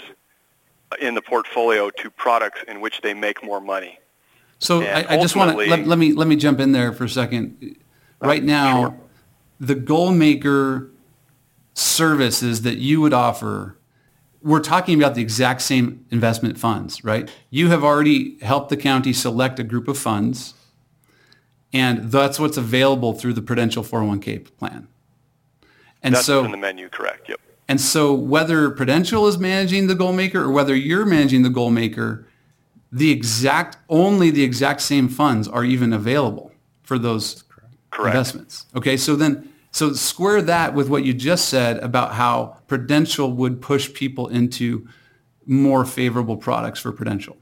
in the portfolio to products in which they make more money. So I, I just want to let, let me let me jump in there for a second. Right now, sure. the Goalmaker services that you would offer, we're talking about the exact same investment funds, right? You have already helped the county select a group of funds, and that's what's available through the Prudential four oh one k plan. And That's so in the menu, correct? Yep. And so whether Prudential is managing the Goalmaker or whether you're managing the Goalmaker, the exact only the exact same funds are even available for those Correct. investments. Okay, so then so square that with what you just said about how Prudential would push people into more favorable products for Prudential.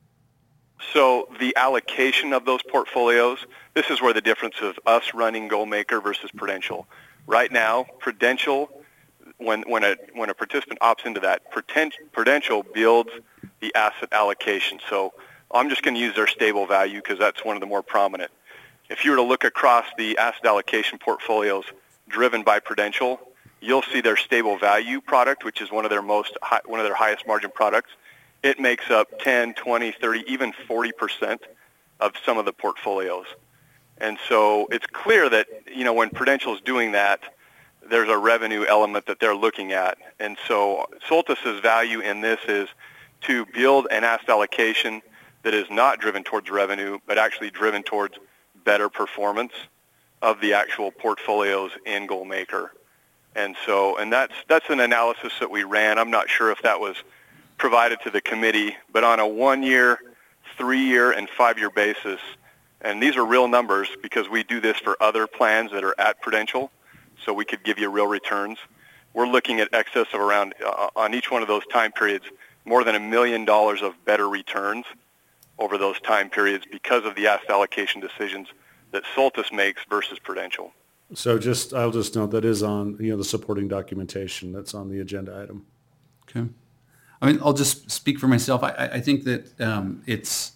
So the allocation of those portfolios, this is where the difference of us running Goalmaker versus Prudential. Right now, Prudential, when when a when a participant opts into that, Prudential builds the asset allocation. So I'm just going to use their stable value because that's one of the more prominent. If you were to look across the asset allocation portfolios driven by Prudential, you'll see their stable value product, which is one of their most high, one of their highest margin products. It makes up ten, twenty, thirty, even forty percent of some of the portfolios. And so it's clear that, you know, when Prudential is doing that, there's a revenue element that they're looking at. And so Soltis's value in this is to build an asset allocation that is not driven towards revenue, but actually driven towards better performance of the actual portfolios in Goalmaker. And so, and that's that's an analysis that we ran. I'm not sure if that was provided to the committee, but on a one-year, three-year, and five-year basis, and these are real numbers because we do this for other plans that are at Prudential, so we could give you real returns. We're looking at excess of around, uh, on each one of those time periods, more than a million dollars of better returns over those time periods because of the asset allocation decisions that Soltis makes versus Prudential. So just, I'll just note that is on, you know, the supporting documentation that's on the agenda item. Okay. I mean, I'll just speak for myself. I, I think that um, it's,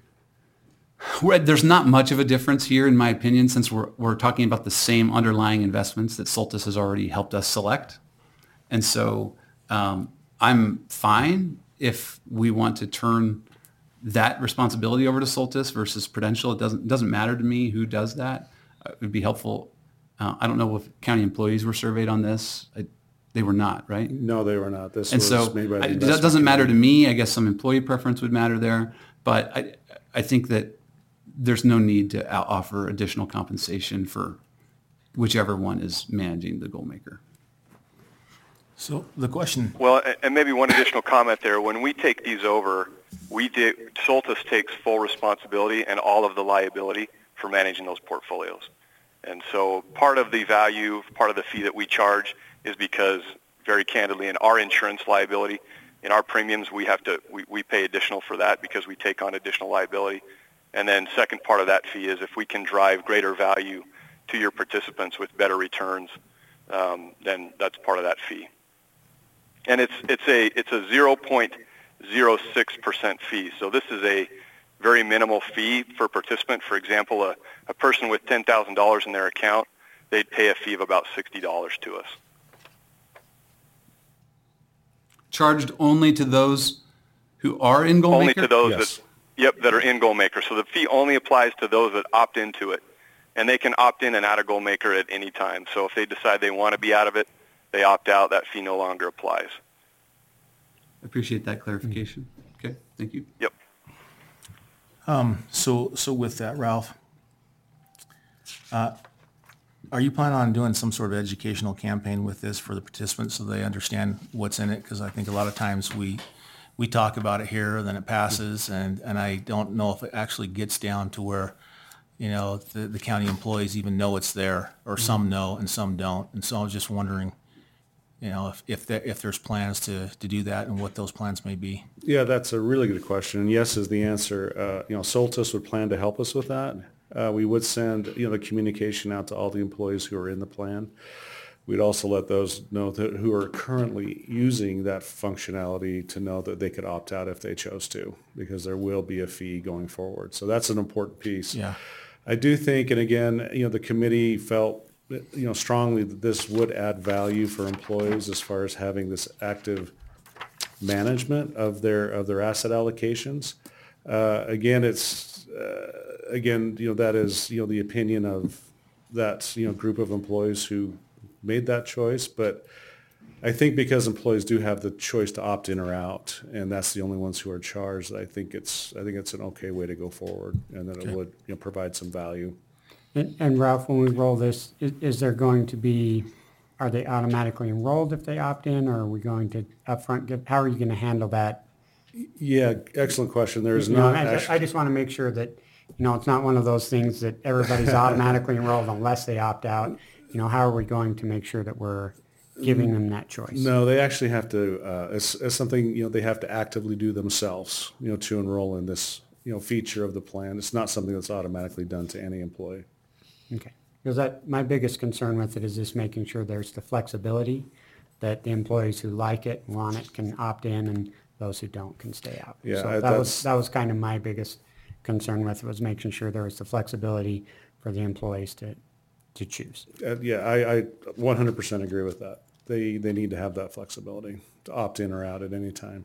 we're, there's not much of a difference here, in my opinion, since we're, we're talking about the same underlying investments that Soltis has already helped us select. And so um, I'm fine if we want to turn that responsibility over to Soltis versus Prudential. It doesn't, it doesn't matter to me who does that. Uh, it would be helpful. Uh, I don't know if county employees were surveyed on this. I, they were not, right? No, they were not. This and was so made by the I, that investment doesn't matter to committee. me. I guess some employee preference would matter there, but I, I think that there's no need to out- offer additional compensation for whichever one is managing the Goalmaker. So the question, Well, a- and maybe one additional comment there. When we take these over, we do, Soltis takes full responsibility and all of the liability for managing those portfolios. And so part of the value, part of the fee that we charge is because, very candidly, in our insurance liability in our premiums, we have to we, we pay additional for that because we take on additional liability. And then second part of that fee is if we can drive greater value to your participants with better returns, um, then that's part of that fee. And it's it's a it's a zero point zero six percent fee. So this is a very minimal fee for participant. For example, a, a person with ten thousand dollars in their account, they'd pay a fee of about sixty dollars to us. Charged only to those who are in Goalmaker? Only to those Yes. that, yep, that are in Goalmaker. So the fee only applies to those that opt into it. And they can opt in and out of Goalmaker at any time. So if they decide they want to be out of it, they opt out, that fee no longer applies. Appreciate that clarification. Okay, thank you. Yep. So, so with that, Ralph, uh, are you planning on doing some sort of educational campaign with this for the participants so they understand what's in it? Because I think a lot of times we, we talk about it here, then it passes, and, and I don't know if it actually gets down to where, you know, the, the county employees even know it's there, or some know and some don't. And so I was just wondering, you know, if, if there, if there's plans to, to do that and what those plans may be. Yeah, that's a really good question. And yes is the answer. Uh, you know, Soltis would plan to help us with that. Uh, we would send, you know, the communication out to all the employees who are in the plan. We'd also let those know that who are currently using that functionality to know that they could opt out if they chose to, because there will be a fee going forward. So that's an important piece. Yeah. I do think, and again, you know, the committee felt, you know, strongly that this would add value for employees as far as having this active management of their of their asset allocations. Uh, again, it's uh, again, you know, that is, you know, the opinion of that, you know, group of employees who made that choice. But I think because employees do have the choice to opt in or out, and that's the only ones who are charged, I think it's I think it's an okay way to go forward, and that Okay. it would, you know, provide some value. And, and Ralph, when we roll this, is, is there going to be, are they automatically enrolled if they opt in, or are we going to upfront give, how are you going to handle that? Yeah, excellent question. There is You know, not I, actually. I just want to make sure that, you know, it's not one of those things that everybody's automatically enrolled unless they opt out. You know, how are we going to make sure that we're giving them that choice? No, they actually have to, uh, it's, it's something, you know, they have to actively do themselves, you know, to enroll in this, you know, feature of the plan. It's not something that's automatically done to any employee. Okay. Because that, my biggest concern with it is just making sure there's the flexibility that the employees who like it, want it, can opt in, and those who don't can stay out. Yeah, So I- that that's- was, that was kind of my biggest concern with it, was making sure there was the flexibility for the employees to, to choose. Uh, yeah, I, I one hundred percent agree with that. They, they need to have that flexibility to opt in or out at any time.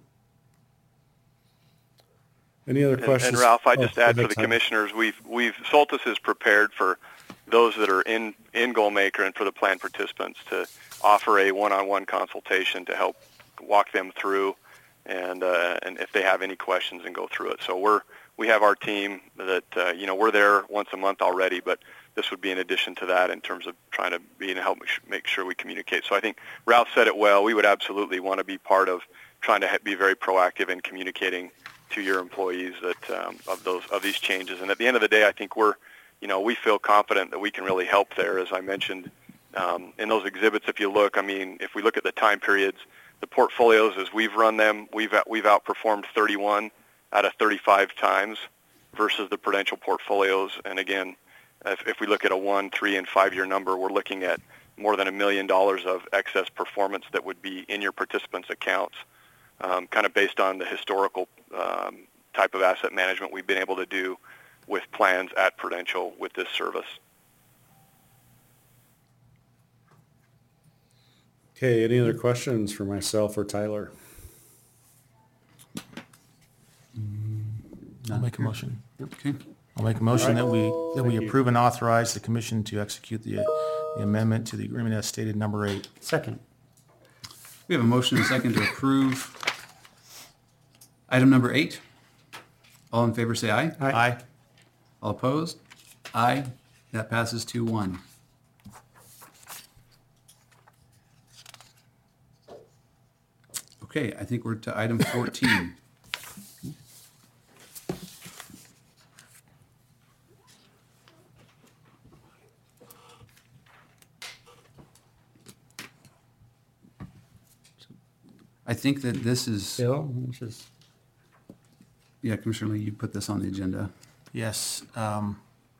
Any other And, questions? and Ralph, I Oh, just go add ahead, for the Tom. commissioners, we've we've Soltis is prepared for those that are in in Goalmaker and for the plan participants to offer a one-on-one consultation to help walk them through, and uh, and if they have any questions, and go through it. So we're we have our team that uh, you know we're there once a month already, but this would be in addition to that in terms of trying to be and help make sure we communicate. So I think Ralph said it well. We would absolutely want to be part of trying to ha- be very proactive in communicating to your employees that um, of those of these changes. And at the end of the day, I think we're, you know, we feel confident that we can really help there. As I mentioned um, in those exhibits, if you look, I mean, if we look at the time periods, the portfolios as we've run them, we've we've outperformed thirty-one out of thirty-five times versus the Prudential portfolios. And again, if, if we look at a one, three, and five-year number, we're looking at more than a million dollars of excess performance that would be in your participants' accounts. Um, kind of based on the historical um, type of asset management we've been able to do with plans at Prudential with this service. Okay, any other questions for myself or Tyler? I'll make a motion. Okay. I'll make a motion that we, that we Thank you. approve and authorize the commission to execute the, the amendment to the agreement as stated number eight. Second. We have a motion and a second to approve item number eight. All in favor say aye. Aye. Aye. All opposed? Aye. That passes two one. Okay, I think we're to item fourteen. I think that this is, Bill, this is, yeah, Commissioner Lee, you put this on the agenda. Yes, um,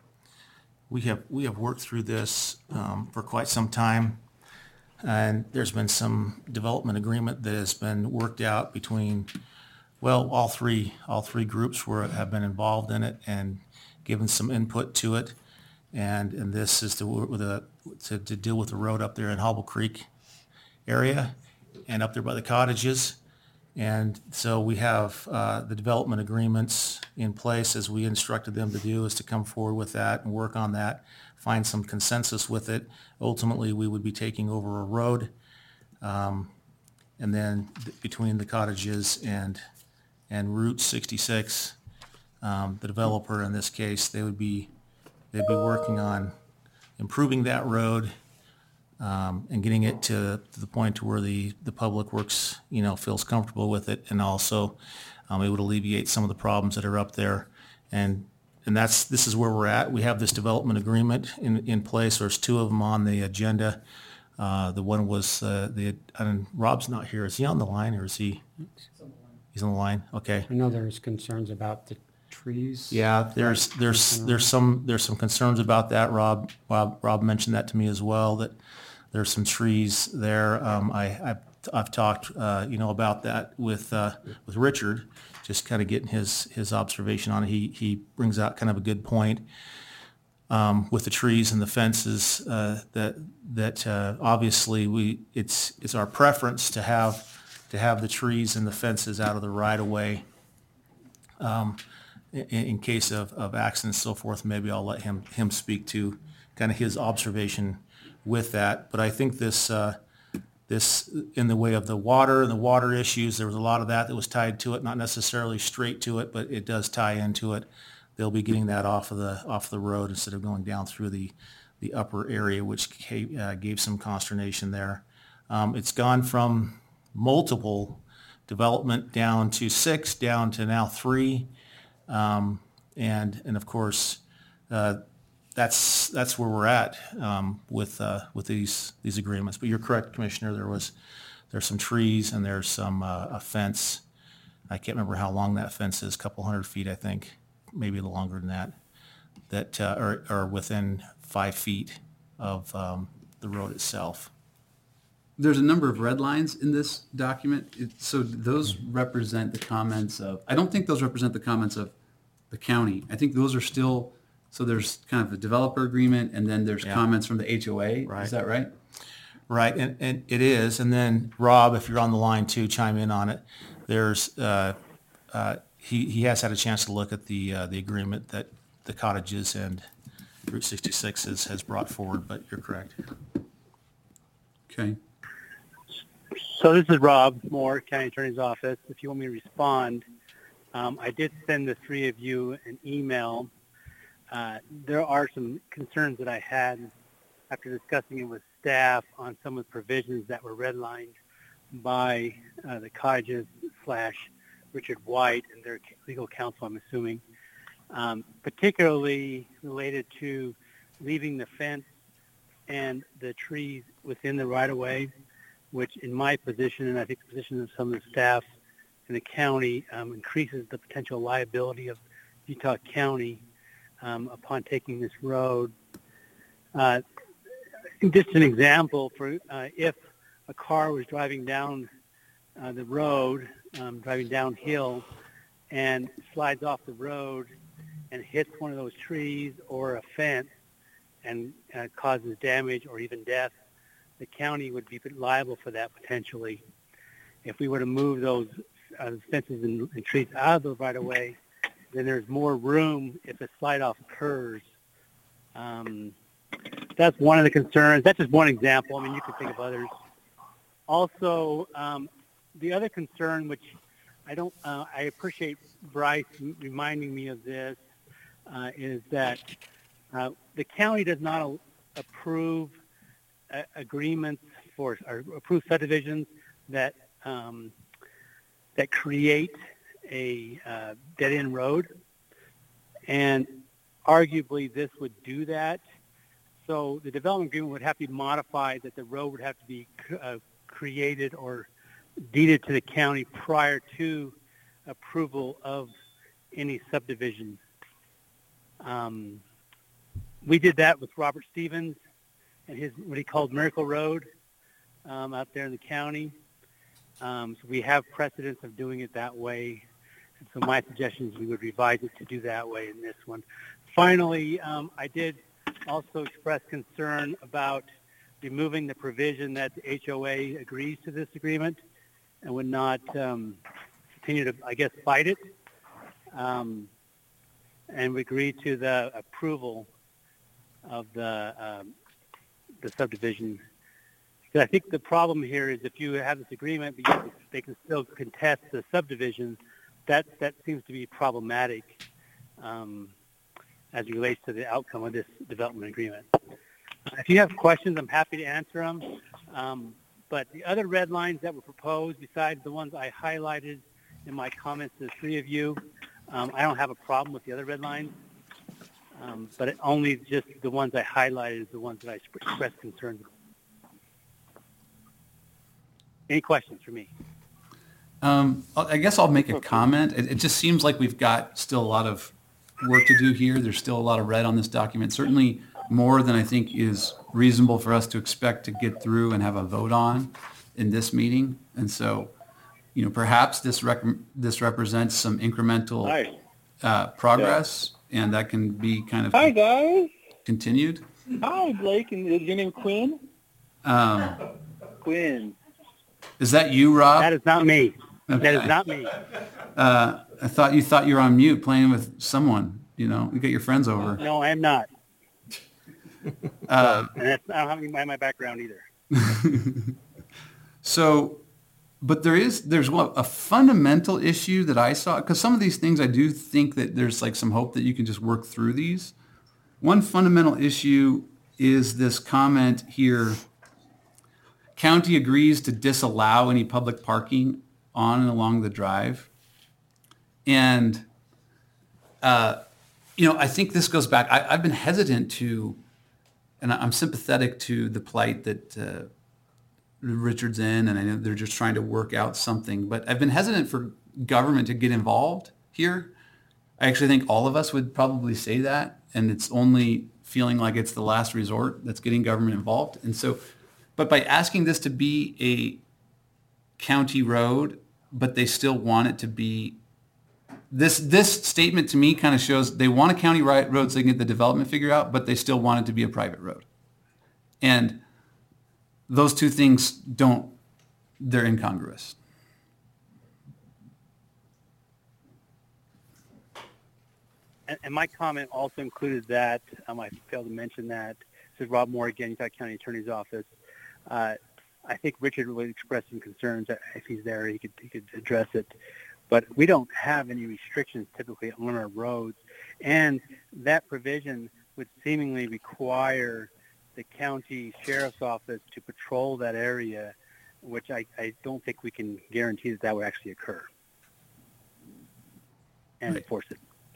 we have, we have worked through this, um, for quite some time. And there's been some development agreement that has been worked out between, well, all three, all three groups were, have been involved in it and given some input to it. And, and this is to, with a, to, to deal with the road up there in Hobble Creek area and up there by the cottages. And so we have uh, the development agreements in place as we instructed them to do, is to come forward with that and work on that, find some consensus with it. Ultimately, we would be taking over a road. Um, and then th- between the cottages and, and Route sixty-six, um, the developer in this case, they would be, they'd be working on improving that road, um, and getting it to, to the point to where the, the public works, you know, feels comfortable with it. And also, um, it would alleviate some of the problems that are up there. And, and that's, this is where we're at. We have this development agreement in, in place. There's two of them on the agenda. Uh, the one was, uh, the, and Rob's not here. Is he on the line or is he? He's on the line. Okay. I know there's concerns about the trees. Yeah, there's, there's, there's some, there's some concerns about that. Rob, Rob, Rob mentioned that to me as well, that there's some trees there. Um, I, I've, I've talked, uh, you know, about that with, uh, with Richard, just kind of getting his, his observation on it. He, he brings out kind of a good point, um, with the trees and the fences, uh, that, that, uh, obviously we, it's, it's our preference to have, to have the trees and the fences out of the right of way. Um, in, in case of, of accidents and so forth, maybe I'll let him, him speak to kind of his observation with that. But I think this, uh, this in the way of the water and the water issues, there was a lot of that that was tied to it, not necessarily straight to it, but it does tie into it. They'll be getting that off of the, off the road instead of going down through the, the upper area, which gave, uh, gave some consternation there. Um, it's gone from multiple development down to six, down to now three. Um, and, and of course, uh, that's, that's where we're at, um, with, uh, with these, these agreements. But you're correct, Commissioner, there was, there's some trees and there's some, uh, a fence. I can't remember how long that fence is, a couple hundred feet, I think, maybe a little longer than that, that, uh, are, are within five feet of, um, the road itself. There's a number of red lines in this document. It, so those represent the comments of, I don't think those represent the comments of the county. I think those are still, so there's kind of the developer agreement and then there's Yeah. comments from the H O A. Right. Is that right? Right, and, and it is. And then Rob, if you're on the line too, chime in on it. There's, uh, uh, he, he has had a chance to look at the, uh, the agreement that the cottages and Route sixty-six has, has brought forward, but you're correct. Okay. So this is Rob Moore, County Attorney's Office. If you want me to respond, um, I did send the three of you an email. Uh, there are some concerns that I had after discussing it with staff on some of the provisions that were redlined by uh, the cottages slash Richard White and their legal counsel, I'm assuming, um, particularly related to leaving the fence and the trees within the right-of-way, which in my position, and I think the position of some of the staff in the county, um, increases the potential liability of Utah County um, upon taking this road. Uh, just an example, for uh, if a car was driving down uh, the road, um, driving downhill, and slides off the road and hits one of those trees or a fence and uh, causes damage or even death, the county would be liable for that potentially. If we were to move those uh, fences and, and trees out of the right-of-way, then there's more room if a slide-off occurs. Um, that's one of the concerns. That's just one example. I mean, you could think of others. Also, um, the other concern, which I don't, uh, I appreciate Bryce reminding me of this, uh, is that uh, the county does not a- approve uh, agreements for, or approve subdivisions that um, that create a uh, dead-end road, and arguably this would do that. So the development agreement would have to be modified, that the road would have to be uh, created or deeded to the county prior to approval of any subdivision. Um, we did that with Robert Stevens and his what he called Miracle Road um, out there in the county. Um, so we have precedence of doing it that way. And so my suggestion is we would revise it to do that way in this one. Finally, um, I did also express concern about removing the provision that the H O A agrees to this agreement and would not um, continue to, I guess, fight it. Um, and we agree to the approval of the um, the subdivision. Because I think the problem here is if you have this agreement, but yet they can still contest the subdivision, that that seems to be problematic um, as it relates to the outcome of this development agreement. If you have questions, I'm happy to answer them. Um, but the other red lines that were proposed, besides the ones I highlighted in my comments to the three of you, um, I don't have a problem with the other red lines. Um, but it only just the ones I highlighted is the ones that I expressed concerns about. Any questions for me? Um, I guess I'll make a comment. It, it just seems like we've got still a lot of work to do here. There's still a lot of red on this document, certainly more than I think is reasonable for us to expect to get through and have a vote on in this meeting. And so, you know, perhaps this rec- this represents some incremental Hi. uh, progress, yeah. and that can be kind of Hi, guys. continued. Hi, Blake. And is your name Quinn? Um, Quinn. is that you, Rob? That is not me. Okay. That is not me. Uh, I thought you thought you were on mute playing with someone. You know, you get your friends over. No, I am not. Uh, and that's, I don't have any my, my background either. So, but there is, there's what, a fundamental issue that I saw, because some of these things I do think that there's like some hope that you can just work through these. One fundamental issue is this comment here, county agrees to disallow any public parking on and along the drive. And, uh, you know, I think this goes back, I, I've been hesitant to, and I'm sympathetic to the plight that uh, Richard's in, and I know they're just trying to work out something, but I've been hesitant for government to get involved here. I actually think all of us would probably say that, and it's only feeling like it's the last resort that's getting government involved. And so, but by asking this to be a county road, but they still want it to be, this this statement to me kind of shows they want a county road so they can get the development figured out, but they still want it to be a private road. And those two things don't, they're incongruous. And, and my comment also included that, um, I failed to mention that, this is Rob Moore again, Utah County Attorney's Office. Uh, I think Richard would express some concerns. If he's there, he could, he could address it. But we don't have any restrictions typically on our roads. And that provision would seemingly require the county sheriff's office to patrol that area, which I, I don't think we can guarantee that that would actually occur and Right. enforce it.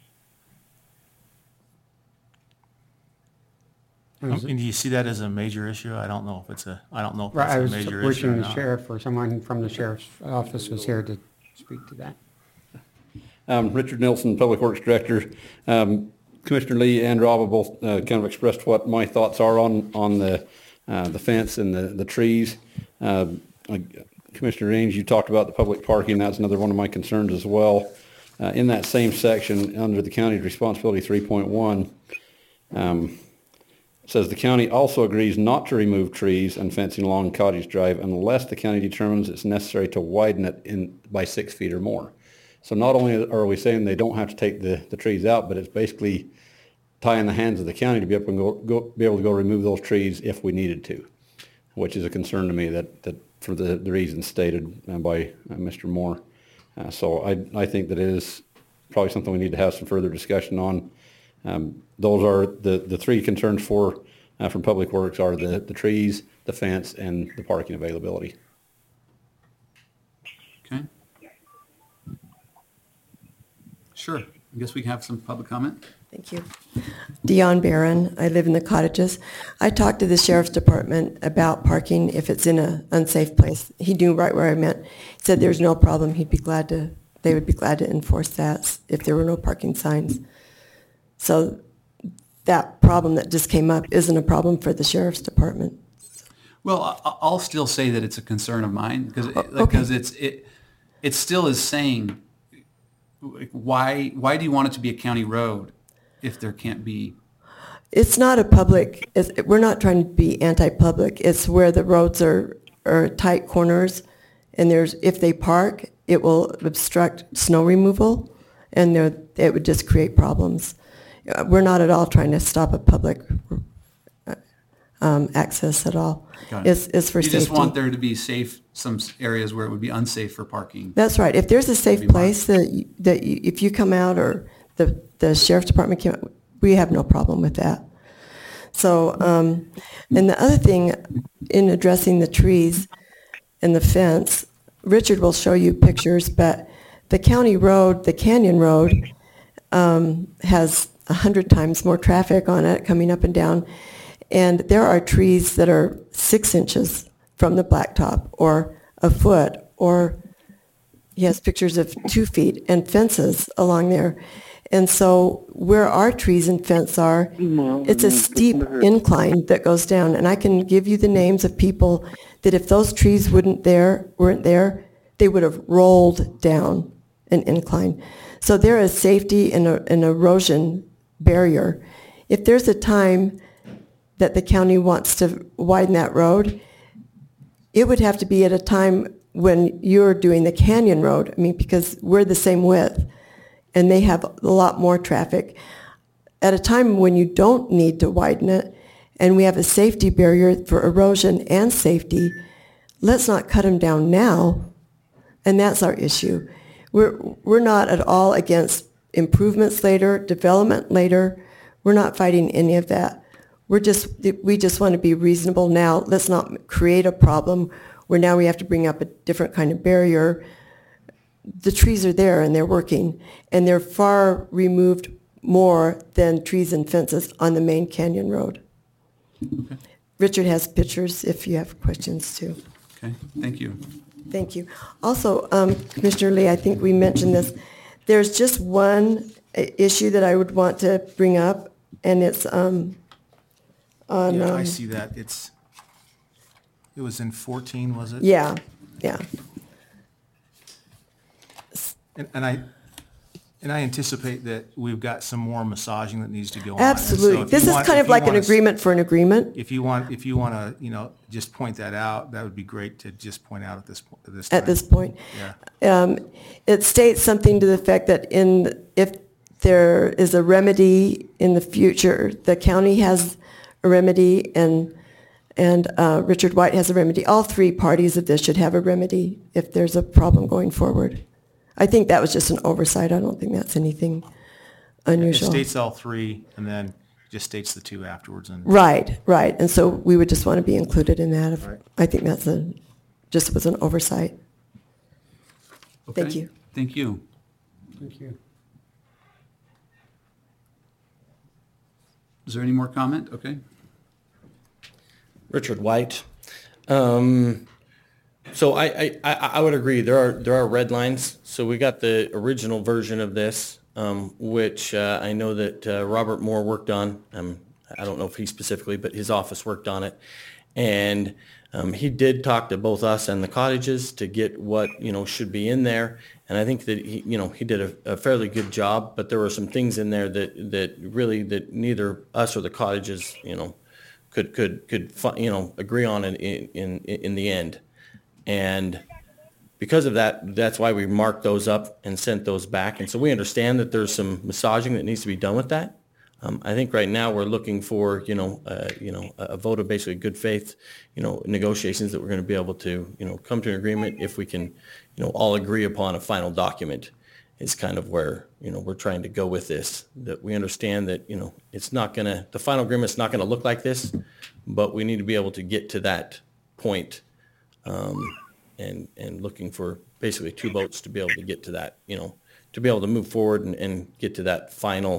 And do you see that as a major issue? I don't know if it's a, I don't know if Right, I it's a was major issue or wishing the not. sheriff or someone from the sheriff's office was here to speak to that. Um, Richard Nelson, Public Works Director. Um, Commissioner Lee and Rob have both uh, kind of expressed what my thoughts are on on the uh, the fence and the the trees. Uh, I, Commissioner Raines, you talked about the public parking. That's another one of my concerns as well. Uh, in that same section, under the county's responsibility three point one, um, it says the county also agrees not to remove trees and fencing along Cottage Drive unless the county determines it's necessary to widen it in by six feet or more. So not only are we saying they don't have to take the, the trees out, but it's basically tying the hands of the county to be able to go, go be able to go remove those trees if we needed to, which is a concern to me that, that for the, the reasons stated uh, by uh, Mister Moore. Uh, so I I think that it is probably something we need to have some further discussion on. Um, those are the, the three concerns for uh, from Public Works are the, the trees, the fence, and the parking availability. Okay. Sure. I guess we can have some public comment. Thank you. Dion Barron. I live in the cottages. I talked to the sheriff's department about parking if it's in an unsafe place. He knew right where I meant. He said there's no problem. He'd be glad to, they would be glad to enforce that if there were no parking signs. So that problem that just came up isn't a problem for the sheriff's department. Well, I- I'll still say that it's a concern of mine because okay. because it's it it still is saying why why do you want it to be a county road if there can't be? It's not a public, it's, we're not trying to be anti-public. It's where the roads are, are tight corners, and there's, if they park, it will obstruct snow removal, and there, it would just create problems. Uh, We're not at all trying to stop a public um, access at all. Got it. It's, it's for You safety. just want there to be safe, some s- areas where it would be unsafe for parking. That's right. If there's a safe Maybe place that, you- that you- if you come out or the, the sheriff's department came out, we have no problem with that. So, um, and the other thing, in addressing the trees and the fence, Richard will show you pictures, but the county road, the Canyon Road, um, has a hundred times more traffic on it coming up and down. And there are trees that are six inches from the blacktop or a foot, or he has pictures of two feet and fences along there. And so where our trees and fence are, it's a steep incline that goes down. And I can give you the names of people that if those trees wouldn't there, weren't there, they would have rolled down an incline. So there is safety and a- an erosion barrier. If there's a time that the county wants to widen that road, it would have to be at a time when you're doing the Canyon Road. I mean, because we're the same width, and they have a lot more traffic. At a time when you don't need to widen it, and we have a safety barrier for erosion and safety, let's not cut them down now, and that's our issue. We're, we're not at all against improvements later, development later. We're not fighting any of that. We're just, we just want to be reasonable now. Let's not create a problem where now we have to bring up a different kind of barrier. The trees are there and they're working, and they're far removed more than trees and fences on the main Canyon Road. Okay. Richard has pictures if you have questions too. Okay, thank you. Thank you. Also, um, Commissioner Lee, I think we mentioned this. There's just one uh, issue that I would want to bring up, and it's um, on. Yeah, I um, see that. It's, it was in fourteen, was it? Yeah, yeah. And, and I, and I anticipate that we've got some more massaging that needs to go on. And so Absolutely. if This you is want- kind if of you like an want us- agreement for an agreement. If you want, if you want to, you know, just point that out, that would be great to just point out at this, po- at this time. At this point. Yeah. Um, It states something to the effect that in, if there is a remedy in the future, the county has a remedy, and, and uh, Richard White has a remedy. All three parties of this should have a remedy if there's a problem going forward. I think that was just an oversight. I don't think that's anything It unusual. states all three and then just states the two afterwards. And Right, right. And so we would just want to be included in that. If- Right. I think that's a, just was an oversight. Thank Okay, you. Thank you. Thank you. Is there any more comment? Okay. Richard White. Um, so I, I, I I would agree. There are there are red lines. So we got the original version of this, um, which uh, I know that uh, Robert Moore worked on. Um, I don't know if he specifically, but his office worked on it, and um, he did talk to both us and the cottages to get what you know should be in there. And I think that he you know he did a, a fairly good job. But there were some things in there that that really that neither us or the cottages you know. could could could fi- you know agree on it in, in in the end, and because of that, that's why we marked those up and sent those back. And so we understand that there's some massaging that needs to be done with that. Um, I think right now we're looking for you know uh, you know a vote of basically good faith you know negotiations that we're going to be able to you know come to an agreement if we can you know all agree upon a final document. Is kind of where you know we're trying to go with this. That we understand that you know it's not gonna the final agreement's not gonna look like this, but we need to be able to get to that point, um, and and looking for basically two votes to be able to get to that you know to be able to move forward and, and get to that final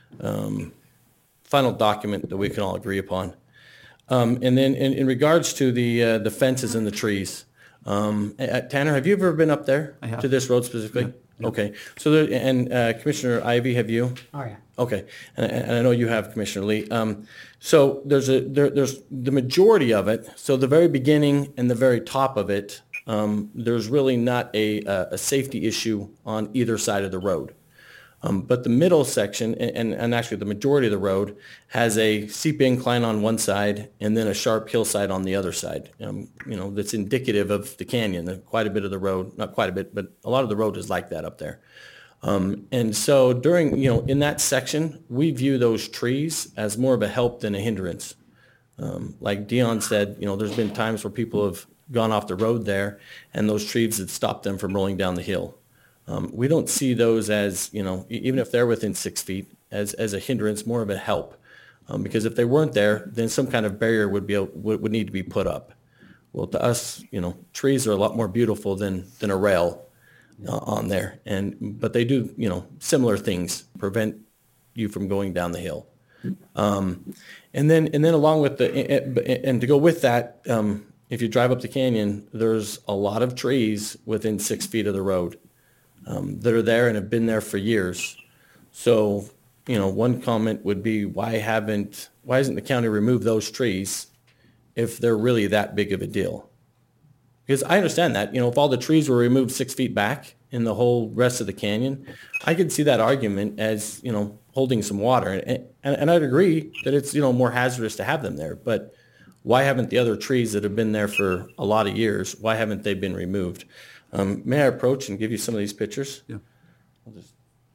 um, final document that we can all agree upon. Um, and then in, in regards to the uh, the fences and the trees, um, uh, Tanner, have you ever been up there I have. to this road specifically? Yeah. Yeah. Okay. So there, and uh, Commissioner Ivy, have you? Oh, yeah. Okay, and, and I know you have, Commissioner Lee. Um, so there's a there, there's the majority of it. So the very beginning and the very top of it, um, there's really not a a safety issue on either side of the road. Um, but the middle section, and, and actually the majority of the road, has a steep incline on one side and then a sharp hillside on the other side. Um, you know, that's indicative of the canyon. Quite a bit of the road, not quite a bit, but a lot of the road is like that up there. Um, and so during, you know, in that section, we view those trees as more of a help than a hindrance. Um, like Dion said, you know, there's been times where people have gone off the road there and those trees had stopped them from rolling down the hill. Um, we don't see those as, you know, e- even if they're within six feet, as, as a hindrance, more of a help. Um, because if they weren't there, then some kind of barrier would be able, would, would need to be put up. Well, to us, you know, trees are a lot more beautiful than, than a rail uh, on there. And but they do, you know, similar things, prevent you from going down the hill. Um, and then and then along with the and to go with that, um, if you drive up the canyon, there's a lot of trees within six feet of the road. Um, that are there and have been there for years. So, you know, one comment would be, why haven't, why hasn't the county removed those trees if they're really that big of a deal? Because I understand that, you know, if all the trees were removed six feet back in the whole rest of the canyon, I could see that argument as, you know, holding some water. And, and, and I'd agree that it's, you know, more hazardous to have them there. But why haven't the other trees that have been there for a lot of years, why haven't they been removed? Um, may I approach and give you some of these pictures? Yeah. I'll just...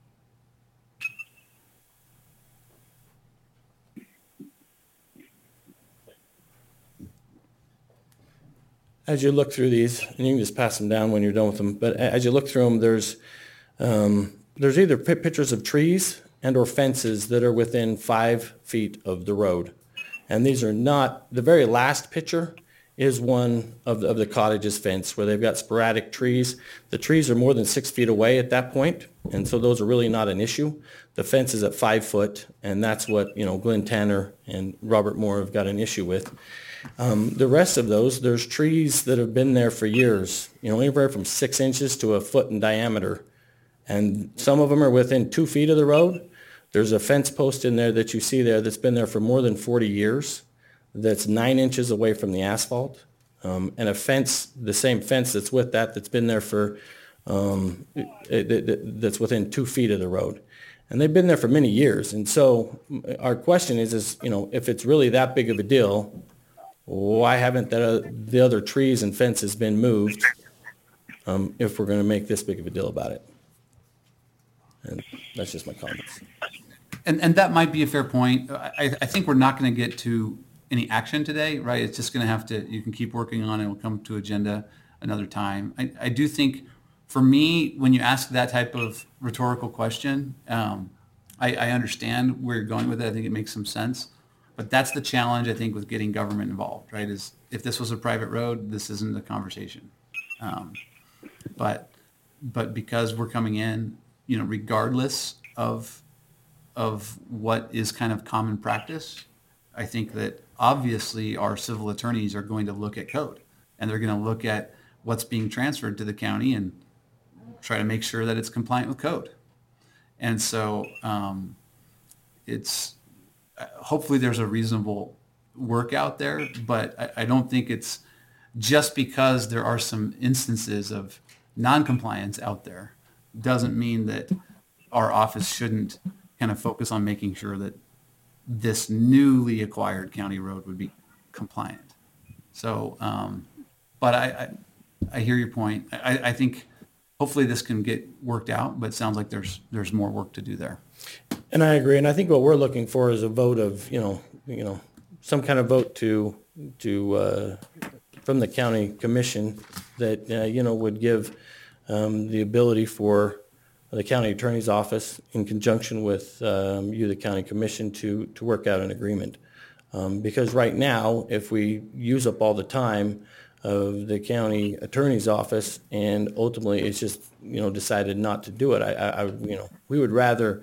As you look through these, and you can just pass them down when you're done with them, but as you look through them, there's um, there's either pictures of trees and or fences that are within five feet of the road. And these are not, the very last picture is one of the, of the cottage's fence where they've got sporadic trees. The trees are more than six feet away at that point, and so those are really not an issue. The fence is at five foot, and that's what, you know, Glenn Tanner and Robert Moore have got an issue with. Um, the rest of those, there's trees that have been there for years, you know, anywhere from six inches to a foot in diameter. And some of them are within two feet of the road. There's a fence post in there that you see there that's been there for more than forty years. That's nine inches away from the asphalt, um, and a fence, the same fence that's with that, that's been there for, um, it, it, it, that's within two feet of the road. And they've been there for many years. And so our question is, is, you know, if it's really that big of a deal, why haven't the, uh, the other trees and fences been moved um, if we're going to make this big of a deal about it? And that's just my comments. And, and that might be a fair point. I, I think we're not going to get to any action today, right? It's just going to have to, you can keep working on it. We'll come to agenda another time. I, I do think for me, when you ask that type of rhetorical question, um, I, I understand where you're going with it. I think it makes some sense. But that's the challenge, I think, with getting government involved, right? Is if this was a private road, this isn't a conversation. Um, but but because we're coming in, you know, regardless of of what is kind of common practice, I think that obviously our civil attorneys are going to look at code, and they're going to look at what's being transferred to the county and try to make sure that it's compliant with code. And so um, it's hopefully there's a reasonable work out there, but I, I don't think it's just because there are some instances of non-compliance out there doesn't mean that our office shouldn't kind of focus on making sure that this newly acquired county road would be compliant. So, um, but I, I, I hear your point. I, I think hopefully this can get worked out, but it sounds like there's there's more work to do there. And I agree. And I think what we're looking for is a vote of, you know, you know, some kind of vote to to uh, from the county commission that uh, you know would give um, the ability for the county attorney's office in conjunction with um, you, the county commission, to to work out an agreement. Um, because right now, if we use up all the time of the county attorney's office and ultimately it's just, you know, decided not to do it, I, I, I you know, we would rather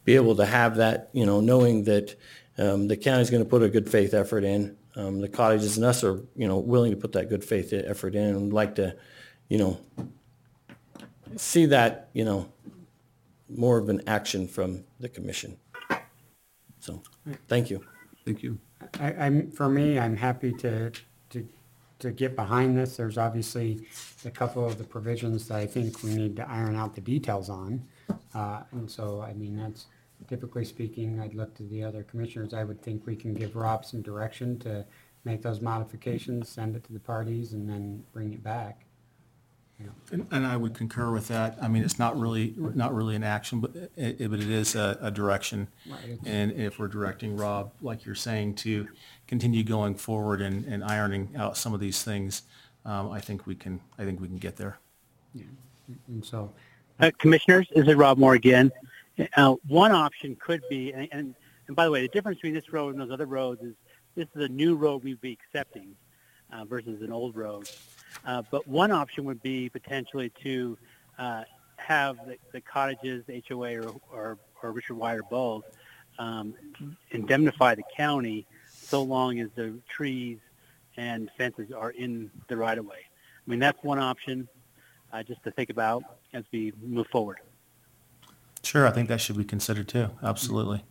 be able to have that, you know, knowing that um, the county's going to put a good faith effort in. Um, the cottages and us are, you know, willing to put that good faith effort in, and would like to, you know, see that, you know, more of an action from the commission. So, thank you. Thank you. I, I'm, for me, I'm happy to, to, to get behind this. There's obviously a couple of the provisions that I think we need to iron out the details on. Uh, and so, I mean, that's typically speaking, I'd look to the other commissioners. I would think we can give Rob some direction to make those modifications, send it to the parties, and then bring it back. You know. And, and I would concur with that. I mean, it's not really, not really an action, but it, but it is a, a direction. Right. And if we're directing Rob, like you're saying, to continue going forward and, and ironing out some of these things, um, I think we can, I think we can get there. Yeah. And so, Uh, commissioners, this is Rob Moore again. Uh, one option could be, and, and, and by the way, the difference between this road and those other roads is this is a new road we'd be accepting uh, versus an old road. Uh, but one option would be potentially to uh, have the, the cottages, H O A or, or, or Richard Wire Bowles, um, indemnify the county so long as the trees and fences are in the right-of-way. I mean, that's one option uh, just to think about as we move forward. Sure, I think that should be considered too. Absolutely.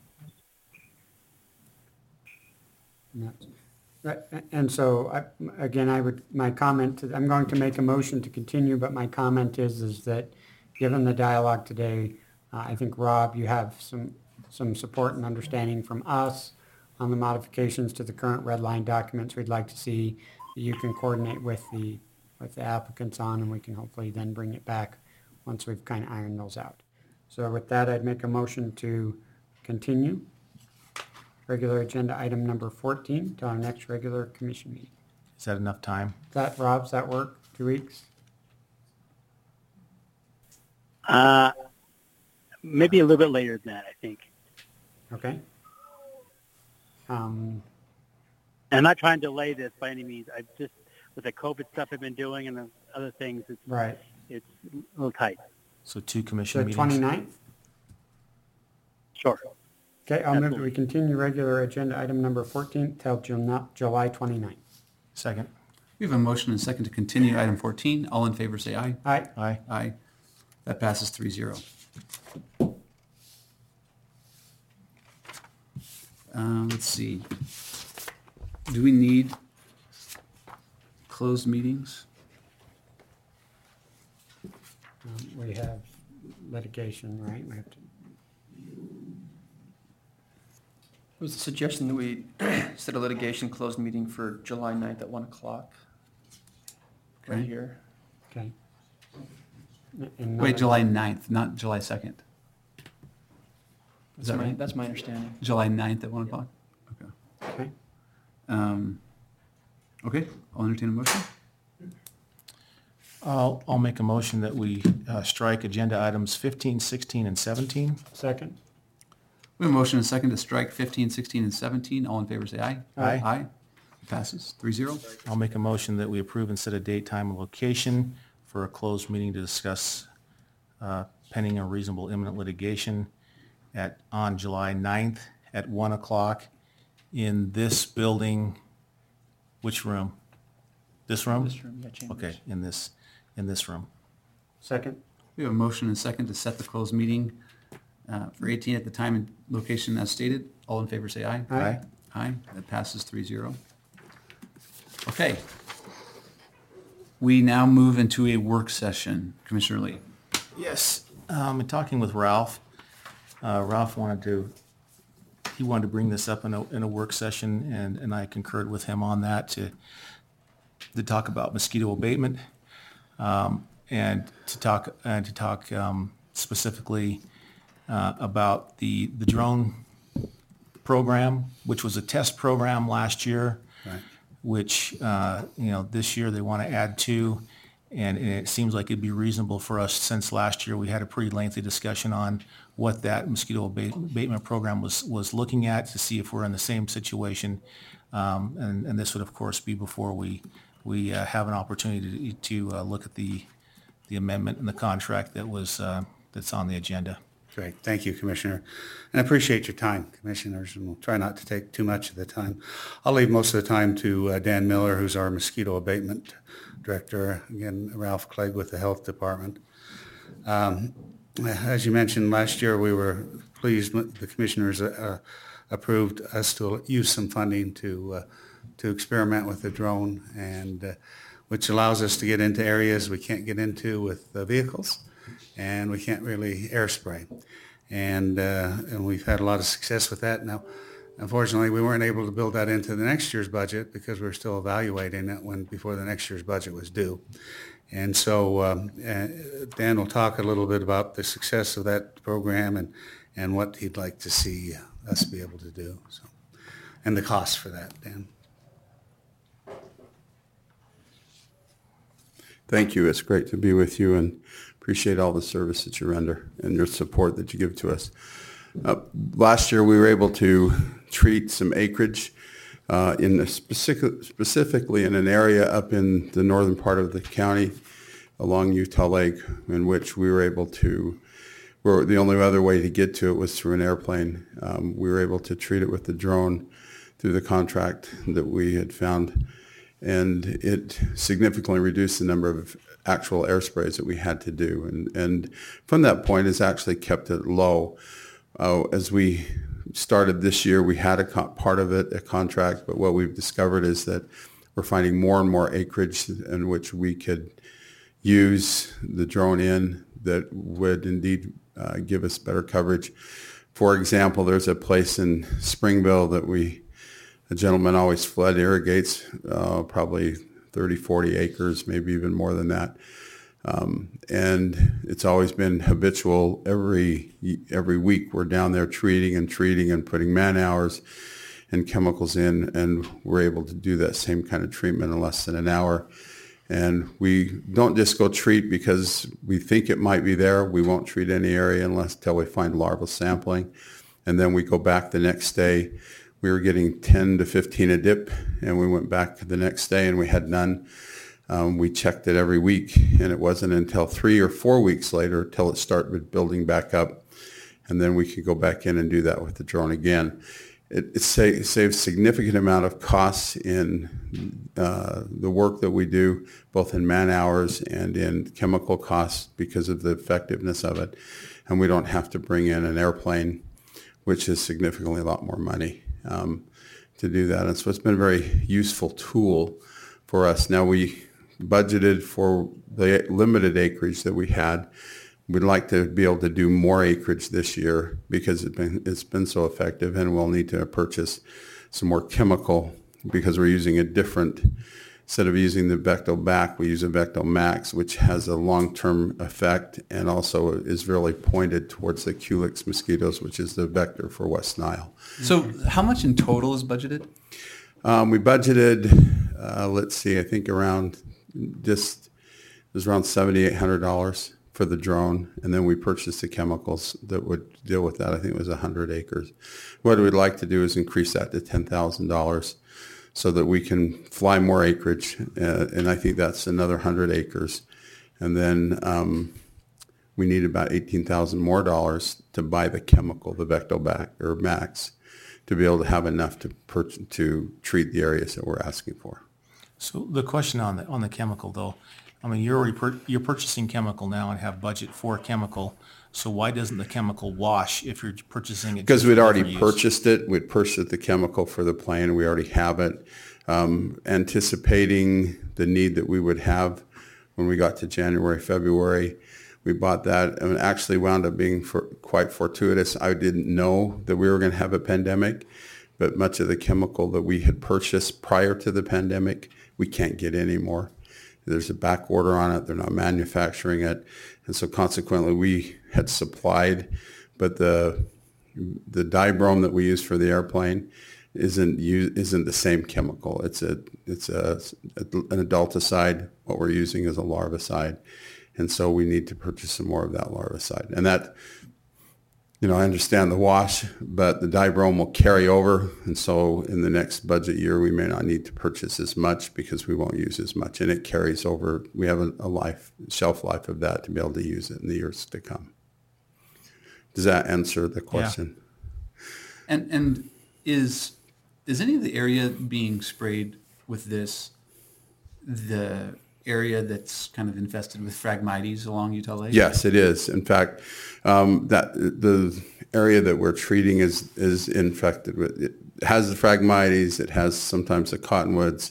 Right, and so, I, again, I would, my comment, to- I'm going to make a motion to continue, but my comment is, is that given the dialogue today, uh, I think, Rob, you have some, some support and understanding from us on the modifications to the current red line documents we'd like to see, that you can coordinate with the, with the applicants on, and we can hopefully then bring it back once we've kind of ironed those out. So with that, I'd make a motion to continue regular agenda item number fourteen to our next regular commission meeting. Is that enough time? Does that, Rob, does that work? Two weeks? Uh, maybe a little bit later than that, I think. Okay. Um, And I'm not trying to delay this by any means. I just, with the COVID stuff I've been doing and the other things, it's, right. it's a little tight. So two commission The meetings. twenty-ninth? Sure. Okay, I'll move that Absolutely. we continue regular agenda item number fourteen till Jul- July twenty-ninth. Second. We have a motion and a second to continue item fourteen. All in favor say aye. Aye. Aye. Aye. That passes three zero. Uh, let's see. Do we need closed meetings? Um, we have litigation, right? We have to, It was a suggestion that we set a litigation closed meeting for July ninth at one o'clock. Right Okay. here. okay. And Wait, not- July ninth, not July second. Is That's that my, right? that's my understanding. July ninth at one o'clock? Okay. Okay. Um, okay, I'll entertain a motion. I'll, I'll make a motion that we uh, strike agenda items fifteen, sixteen, and seventeen. Second? We have a motion and a second to strike fifteen, sixteen, and seventeen. All in favor say aye. Aye. Aye. Passes three zero. I'll make a motion that we approve and set a date, time, and location for a closed meeting to discuss uh, pending or reasonable imminent litigation at, on July ninth at one o'clock in this building. Which room? This room? This room, yeah, chambers. Okay, in this, in this room. Second? We have a motion and a second to set the closed meeting uh, for eighteen at the time and location as stated. All in favor say aye. Aye. Aye. That passes three zero. Okay. We now move into a work session. Commissioner Lee. Yes, um, in talking with Ralph, uh, Ralph wanted to, he wanted to bring this up in a, in a work session, and, and I concurred with him on that to, to talk about mosquito abatement, um, and to talk, and to talk, um, specifically, uh, about the, the drone program, which was a test program last year. Right. Which, uh, you know, this year they want to add to, and, and it seems like it'd be reasonable for us, since last year we had a pretty lengthy discussion on what that mosquito abate- abatement program was, was looking at, to see if we're in the same situation. Um, and, and this would, of course, be before we, we uh, have an opportunity to, to uh, look at the, the amendment in the contract that was, uh, that's on the agenda. great. Thank you, Commissioner. And I appreciate your time, Commissioners, and we'll try not to take too much of the time. I'll leave most of the time to uh, Dan Miller, who's our mosquito abatement director. Again, Ralph Clegg with the Health Department. Um, as you mentioned, last year we were pleased with the Commissioners uh, approved us to use some funding to uh, to experiment with the drone, and uh, which allows us to get into areas we can't get into with uh, vehicles, and we can't really air spray. And, uh, and we've had a lot of success with that. Now, unfortunately, we weren't able to build that into the next year's budget because we we're still evaluating it when before the next year's budget was due. And so um, uh, Dan will talk a little bit about the success of that program and, and what he'd like to see us be able to do. So, and the cost for that, Dan. Thank you. It's great to be with you and appreciate all the service that you render and your support that you give to us. Uh, last year, we were able to treat some acreage uh, in a specific, specifically in an area up in the northern part of the county along Utah Lake, in which we were able to, where the only other way to get to it was through an airplane. Um, we were able to treat it with the drone through the contract that we had found, and it significantly reduced the number of actual air sprays that we had to do. And, and from that point, has actually kept it low. Uh, as we started this year, we had a co- part of it, a contract, but what we've discovered is that we're finding more and more acreage in which we could use the drone in that would indeed uh, give us better coverage. For example, there's a place in Springville that we, a gentleman always flood irrigates, uh, probably thirty, forty acres, maybe even more than that. Um, and it's always been habitual. Every every week we're down there treating and treating and putting man hours and chemicals in, and we're able to do that same kind of treatment in less than an hour. And we don't just go treat because we think it might be there. We won't treat any area unless until we find larval sampling. And then we go back the next day. We were getting ten to fifteen a dip, and we went back the next day and we had none. Um, we checked it every week, and it wasn't until three or four weeks later till it started building back up, and then we could go back in and do that with the drone again. It, it, sa- it saves significant amount of costs in uh, the work that we do, both in man hours and in chemical costs because of the effectiveness of it, and we don't have to bring in an airplane, which is significantly a lot more money. Um, to do that. And so it's been a very useful tool for us. Now we budgeted for the limited acreage that we had. We'd like to be able to do more acreage this year because it's been, it's been so effective, and we'll need to purchase some more chemical because we're using a different, instead of using the Vectobac, we use a Vectomax, which has a long-term effect and also is really pointed towards the Culex mosquitoes, which is the vector for West Nile. So how much in total is budgeted? Um, we budgeted, uh, let's see, I think around just, it was around seven thousand eight hundred dollars for the drone, and then we purchased the chemicals that would deal with that. I think it was one hundred acres. What we'd like to do is increase that to ten thousand dollars. So that we can fly more acreage, uh, and I think that's another one hundred acres. And then um, we need about eighteen thousand more dollars to buy the chemical, the Vectobac or Max, to be able to have enough to per- to treat the areas that we're asking for. So the question on the on the chemical, though, I mean, you're already pur- you're purchasing chemical now and have budget for chemical. So why doesn't the chemical wash if you're purchasing it? Because we'd already use? purchased it. We'd purchased the chemical for the plane. We already have it. Um, anticipating the need that we would have when we got to January, February, we bought that, and it actually wound up being for, quite fortuitous. I didn't know that we were going to have a pandemic, but much of the chemical that we had purchased prior to the pandemic, we can't get anymore. There's a back order on it. They're not manufacturing it. And so consequently, we had supplied, but the the dibrome that we use for the airplane isn't isn't the same chemical. It's a it's a an adulticide. What we're using is a larvicide, and so we need to purchase some more of that larvicide. And that, you know, I understand the wash, but the dibrome will carry over, and so in the next budget year we may not need to purchase as much because we won't use as much, and it carries over. We have a, a life shelf life of that to be able to use it in the years to come. Does that answer the question? And and is is any of the area being sprayed with this the area that's kind of infested with Phragmites along Utah Lake? Yes, it is. In fact, um, that the area that we're treating is is infected with. It has the Phragmites. It has sometimes the cottonwoods.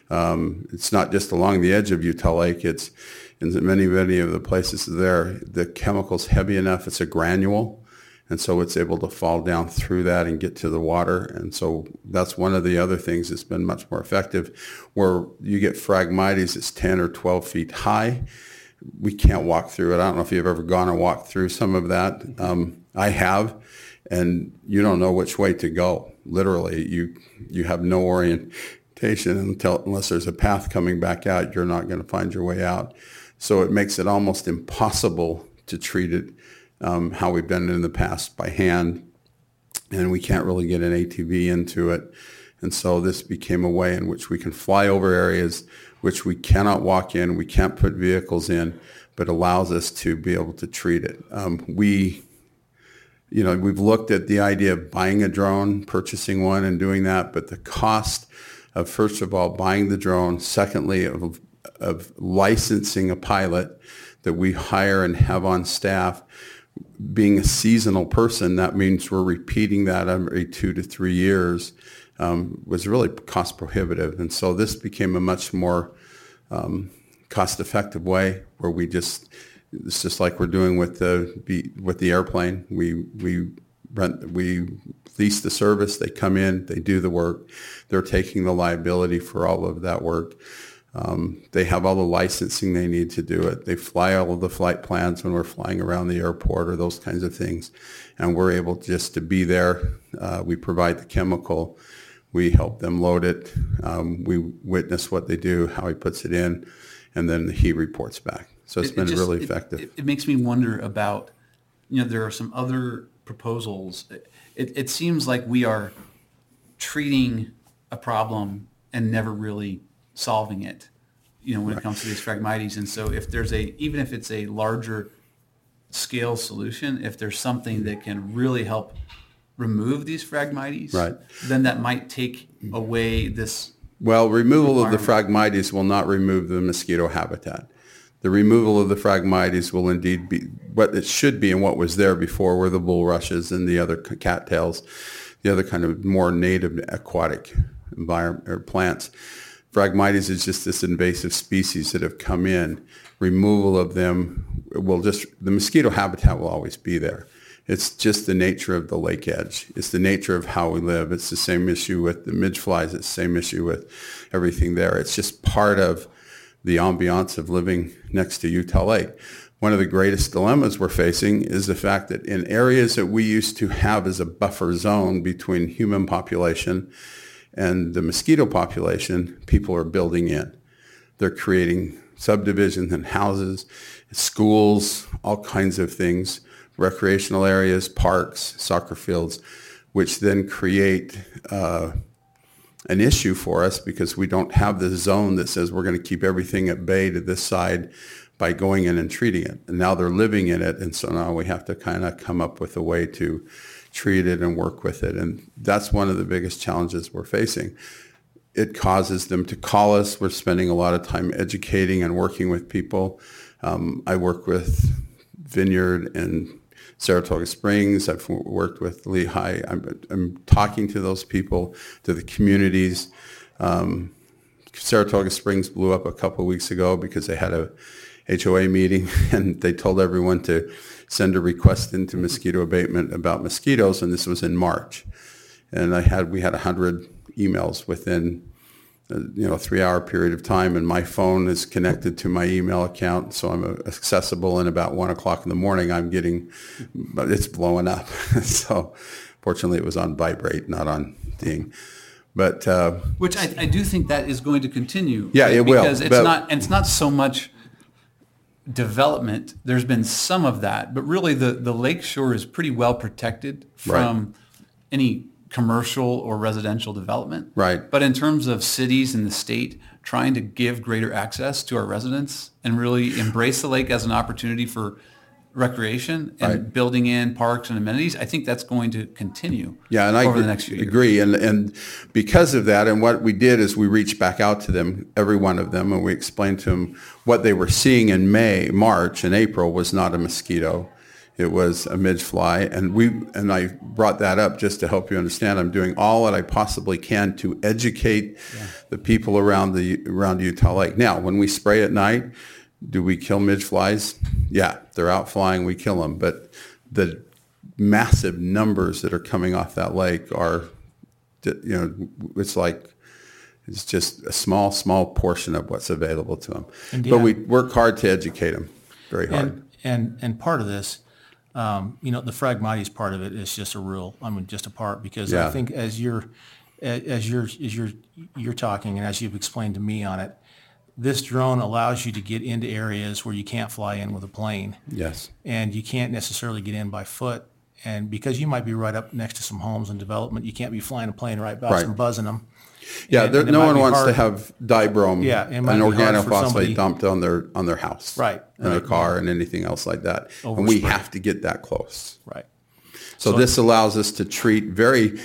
Um, it's not just along the edge of Utah Lake. It's in many many of the places there. The chemical's heavy enough. It's a granule. And so it's able to fall down through that and get to the water. And so that's one of the other things that's been much more effective. Where you get Phragmites, it's ten or twelve feet high. We can't walk through it. I don't know if you've ever gone and walked through some of that. Um, I have. And you don't know which way to go. Literally, you you have no orientation until unless there's a path coming back out. You're not going to find your way out. So it makes it almost impossible to treat it Um, how we've done it in the past by hand, and we can't really get an A T V into it. And so this became a way in which we can fly over areas which we cannot walk in, we can't put vehicles in, but allows us to be able to treat it. Um, we, you know, we've looked at the idea of buying a drone, purchasing one and doing that, but the cost of, first of all, buying the drone, secondly, of, of licensing a pilot that we hire and have on staff, being a seasonal person, that means we're repeating that every two to three years, um, was really cost prohibitive. And so this became a much more um, cost-effective way where we just, it's just like we're doing with the with the airplane. We we rent, we lease the service, they come in, they do the work, they're taking the liability for all of that work. Um, they have all the licensing they need to do it. They fly all of the flight plans when we're flying around the airport or those kinds of things. And we're able just to be there. Uh, we provide the chemical. We help them load it. Um, we witness what they do, how he puts it in, and then he reports back. So it's It- it been just- really it- effective. It, it makes me wonder about, you know, there are some other proposals. It, it seems like we are treating a problem and never really solving it, you know, when Right. it comes to these Phragmites. And so if there's a, even if it's a larger scale solution, if there's something that can really help remove these Phragmites, Right. then that might take away this. Well, removal of the requirement. Phragmites will not remove the mosquito habitat. The removal of the Phragmites will indeed be what it should be and what was there before were the bulrushes and the other c- cattails, the other kind of more native aquatic environment or plants. Phragmites is just this invasive species that have come in. Removal of them will just, the mosquito habitat will always be there. It's just the nature of the lake edge. It's the nature of how we live. It's the same issue with the midge flies. It's the same issue with everything there. It's just part of the ambiance of living next to Utah Lake. One of the greatest dilemmas we're facing is the fact that in areas that we used to have as a buffer zone between human population and the mosquito population, people are building in. They're creating subdivisions and houses, schools, all kinds of things, recreational areas, parks, soccer fields, which then create uh, an issue for us because we don't have the zone that says we're going to keep everything at bay to this side by going in and treating it. And now they're living in it, and so now we have to kind of come up with a way to treat it and work with it. And that's one of the biggest challenges we're facing. It causes them to call us. We're spending a lot of time educating and working with people. Um, I work with Vineyard and Saratoga Springs. I've worked with Lehigh. I'm, I'm talking to those people, to the communities. Um, Saratoga Springs blew up a couple of weeks ago because they had a H O A meeting and they told everyone to send a request into mosquito abatement about mosquitoes, and this was in March. And I had we had one hundred emails within a, you know, a three-hour period of time, and my phone is connected to my email account, so I'm accessible, and about one o'clock in the morning I'm getting, but it's blowing up. So fortunately it was on vibrate, not on ding. But uh, Which I, I do think that is going to continue. Yeah, it will, Because it's but- not, and it's not so much development. There's been some of that, but really the, the lakeshore is pretty well protected from any commercial or residential development. Right. But in terms of cities and the state trying to give greater access to our residents and really embrace the lake as an opportunity for recreation and Right. building in parks and amenities, I think that's going to continue Yeah, and I over agree, the next few years. agree. And, and because of that, and what we did is we reached back out to them, every one of them, and we explained to them what they were seeing in May, March, and April was not a mosquito. It was a midge fly, and we and I brought that up just to help you understand. I'm doing all that I possibly can to educate yeah. the people around the around Utah Lake. Now, when we spray at night, do we kill midge flies? Yeah, they're out flying, we kill them. But the massive numbers that are coming off that lake are, you know, it's like it's just a small, small portion of what's available to them. And but yeah. we work hard to educate them, very hard. And and, and part of this. Um, you know, the Phragmites part of it is just a real, I mean, just a part, because Yeah. I think as you're, as you're, as you're, you're talking and as you've explained to me on it, this drone allows you to get into areas where you can't fly in with a plane. Yes. And you can't necessarily get in by foot. And because you might be right up next to some homes and development, you can't be flying a plane right past Right. and buzzing them. Yeah, And- there, and it no might one be wants hard- to have dibrome, Yeah, it might an be hard for organophosphate somebody- dumped on their on their house, Right, in a right, car, yeah. and anything else like that. Overspray. And we have to get that close. Right. So, So- this allows us to treat very,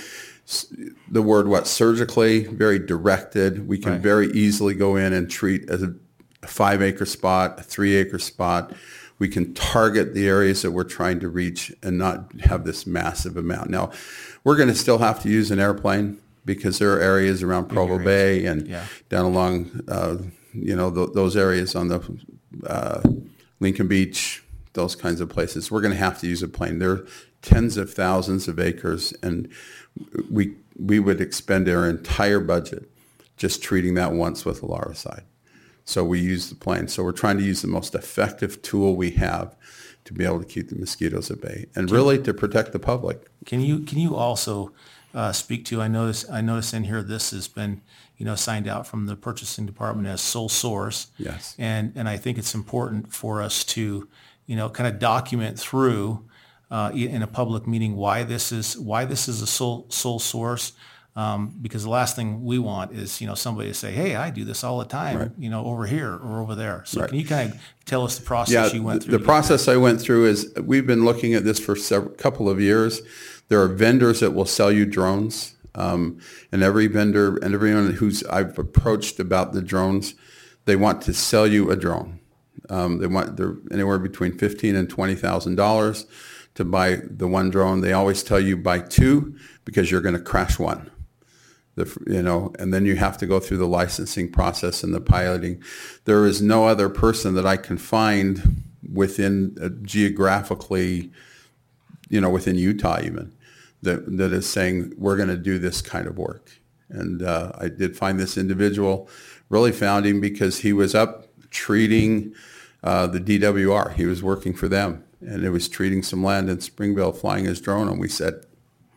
the word what, surgically, very directed. We can Right. very easily go in and treat as a, a five acre spot, a three acre spot. We can target the areas that we're trying to reach and not have this massive amount. Now, we're going to still have to use an airplane because there are areas around Provo Bay and Yeah. down along, uh, you know, th- those areas on the uh, Lincoln Beach, those kinds of places. We're going to have to use a plane. There are tens of thousands of acres, and we we would expend our entire budget just treating that once with a larvicide. So we use the plane. So we're trying to use the most effective tool we have to be able to keep the mosquitoes at bay and really to protect the public. Can you can you also uh, speak to? I notice I notice in here this has been you know signed out from the purchasing department as sole source. Yes. And and I think it's important for us to you know kind of document through uh, in a public meeting why this is why this is a sole sole source. Um, because the last thing we want is, you know, somebody to say, "Hey, I do this all the time," Right. you know, over here or over there. So Right. can you kind of tell us the process Yeah, you went the, through? the to get process I went through is we've been looking at this for several couple of years. There are vendors that will sell you drones, um, and every vendor and everyone who's I've approached about the drones, they want to sell you a drone. Um, they want they're anywhere between fifteen and twenty thousand dollars to buy the one drone. They always tell you buy two because you're going to crash one. The, you know, and then you have to go through the licensing process and the piloting. There is no other person that I can find within uh, geographically, you know, within Utah even, that that is saying we're going to do this kind of work. And uh, I did find this individual, really found him because he was up treating uh, the D W R. He was working for them, and it was treating some land in Springville, flying his drone. And we said,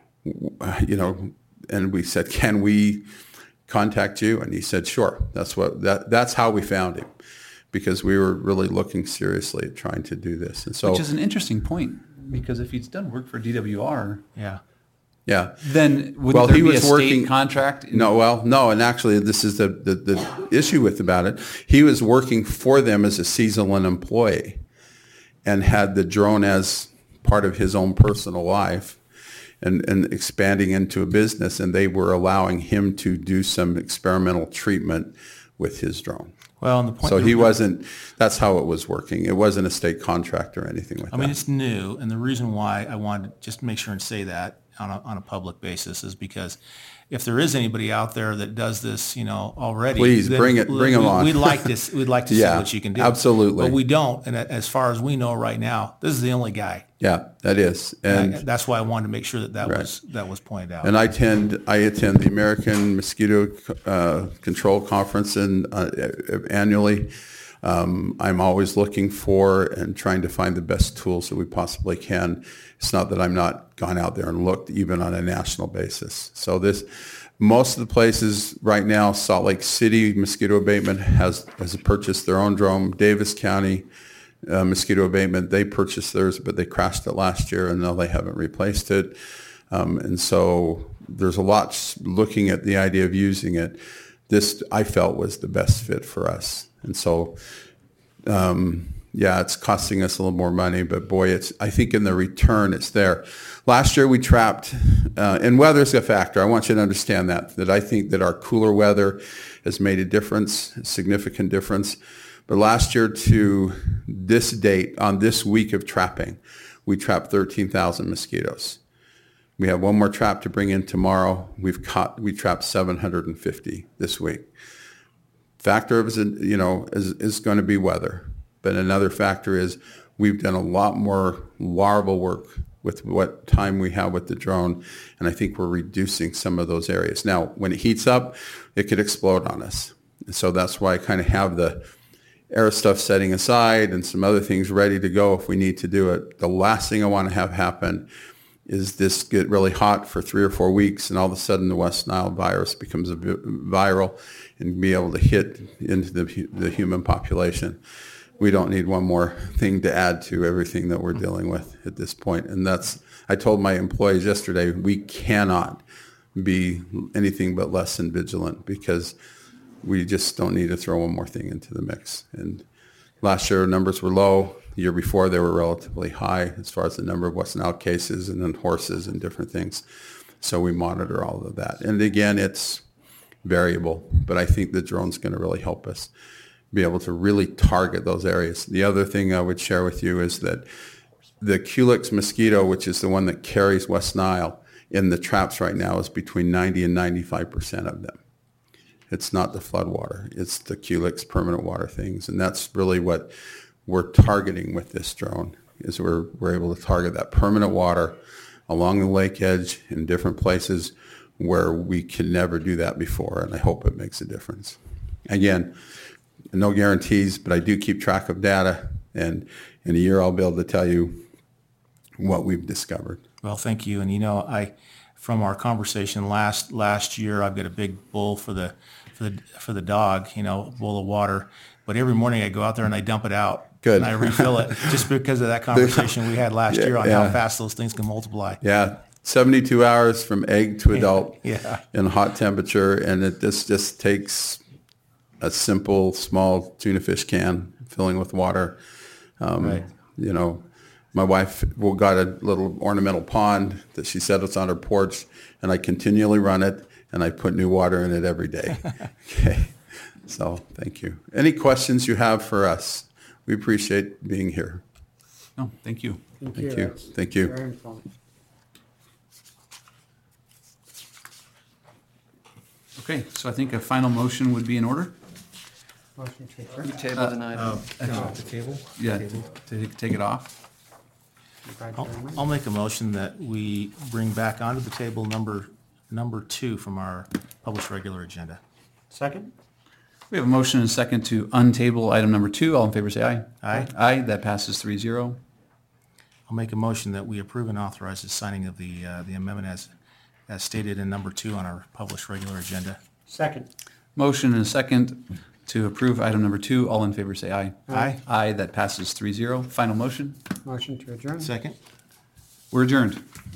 you know. And we said, "Can we contact you?" And he said, "Sure." That's what that that's how we found him, because we were really looking seriously at trying to do this. And so, Which is an interesting point, because if he's done work for D W R, yeah, yeah, then wouldn't well, there he be was a working state contract? No, well, no, and actually, this is the, the the issue with about it. He was working for them as a seasonal employee, and had the drone as part of his own personal life. And, and expanding into a business, and they were allowing him to do some experimental treatment with his drone. Well, and the point. So he the- wasn't. That's how it was working. It wasn't a state contract or anything like I that. mean, it's new, and the reason why I wanted to just make sure and say that on a, on a public basis is because if there is anybody out there that does this, you know, already, Please, then bring it- bring 'em we- on. We'd like to, we'd like to Yeah, see what you can do. absolutely. But we don't, and as far as we know right now, this is the only guy. Yeah, that is, and And that's why I wanted to make sure that that Right. was that was pointed out. and I attend. I attend the American Mosquito uh, Control Conference in, uh, annually. Um, I'm always looking for and trying to find the best tools that we possibly can. It's not that I'm not gone out there and looked even on a national basis. So this, most of the places right now, Salt Lake City Mosquito Abatement has has purchased their own drone. Davis County uh, Mosquito Abatement, they purchased theirs, but they crashed it last year, and now they haven't replaced it. Um, and so there's a lot s- looking at the idea of using it. This I felt was the best fit for us. And so um, yeah, it's costing us a little more money, but boy, it's, I think in the return, it's there. Last year we trapped, uh, and weather's a factor. I want you to understand that, that I think that our cooler weather has made a difference, a significant difference. But last year to this date, on this week of trapping, we trapped thirteen thousand mosquitoes. We have one more trap to bring in tomorrow. We've caught, we trapped seven hundred fifty this week. Factor of, you know, is, is going to be weather. But another factor is we've done a lot more larval work with what time we have with the drone, and I think we're reducing some of those areas. Now, when it heats up, it could explode on us. And so that's why I kind of have the air stuff setting aside and some other things ready to go if we need to do it. The last thing I want to have happen is this get really hot for three or four weeks, and all of a sudden the West Nile virus becomes a vi- viral and be able to hit into the, the human population. We don't need one more thing to add to everything that we're dealing with at this point. And that's, I told my employees yesterday, we cannot be anything but less than vigilant because we just don't need to throw one more thing into the mix. And last year numbers were low. The year before they were relatively high as far as the number of West Nile cases and then horses and different things. So we monitor all of that. And again, it's variable, but I think the drone's going to really help us be able to really target those areas. The other thing I would share with you is that the Culex mosquito, which is the one that carries West Nile in the traps right now, is between ninety and ninety-five percent of them. It's not the floodwater. It's the Culex permanent water things. And that's really what we're targeting with this drone, is we're, we're able to target that permanent water along the lake edge in different places where we can never do that before. And I hope it makes a difference. Again, no guarantees, but I do keep track of data, and in a year I'll be able to tell you what we've discovered. Well, thank you. And you know, I, from our conversation last last year, I've got a big bowl for the for the for the dog, you know, bowl of water. But every morning I go out there and I dump it out. Good. And I refill it just because of that conversation we had last yeah, year on yeah. how fast those things can multiply. Yeah. seventy-two hours from egg to adult yeah. in hot temperature, and it just just takes a simple, small tuna fish can filling with water. Um, right. You know, my wife well, got a little ornamental pond that she said it's on her porch, and I continually run it, and I put new water in it every day. Okay. So thank you. Any questions you have for us? We appreciate being here. No, thank you. Thank, thank you. you. Thank you. Very informative. Okay, so I think a final motion would be in order. Motion to adjourn. You tabled an item. Uh, No, the table? Yeah, Table. to take it off. I'll, I'll make a motion that we bring back onto the table number number two from our published regular agenda. Second? We have a motion and a second to untable item number two. All in favor say aye. Aye. Aye, that passes three zero. I'll make a motion that we approve and authorize the signing of the uh, the amendment as as stated in number two on our published regular agenda. Second. Motion and a second to approve item number two. All in favor say aye. Aye. Aye, that passes three zero. Final motion. Motion to adjourn. Second. We're adjourned.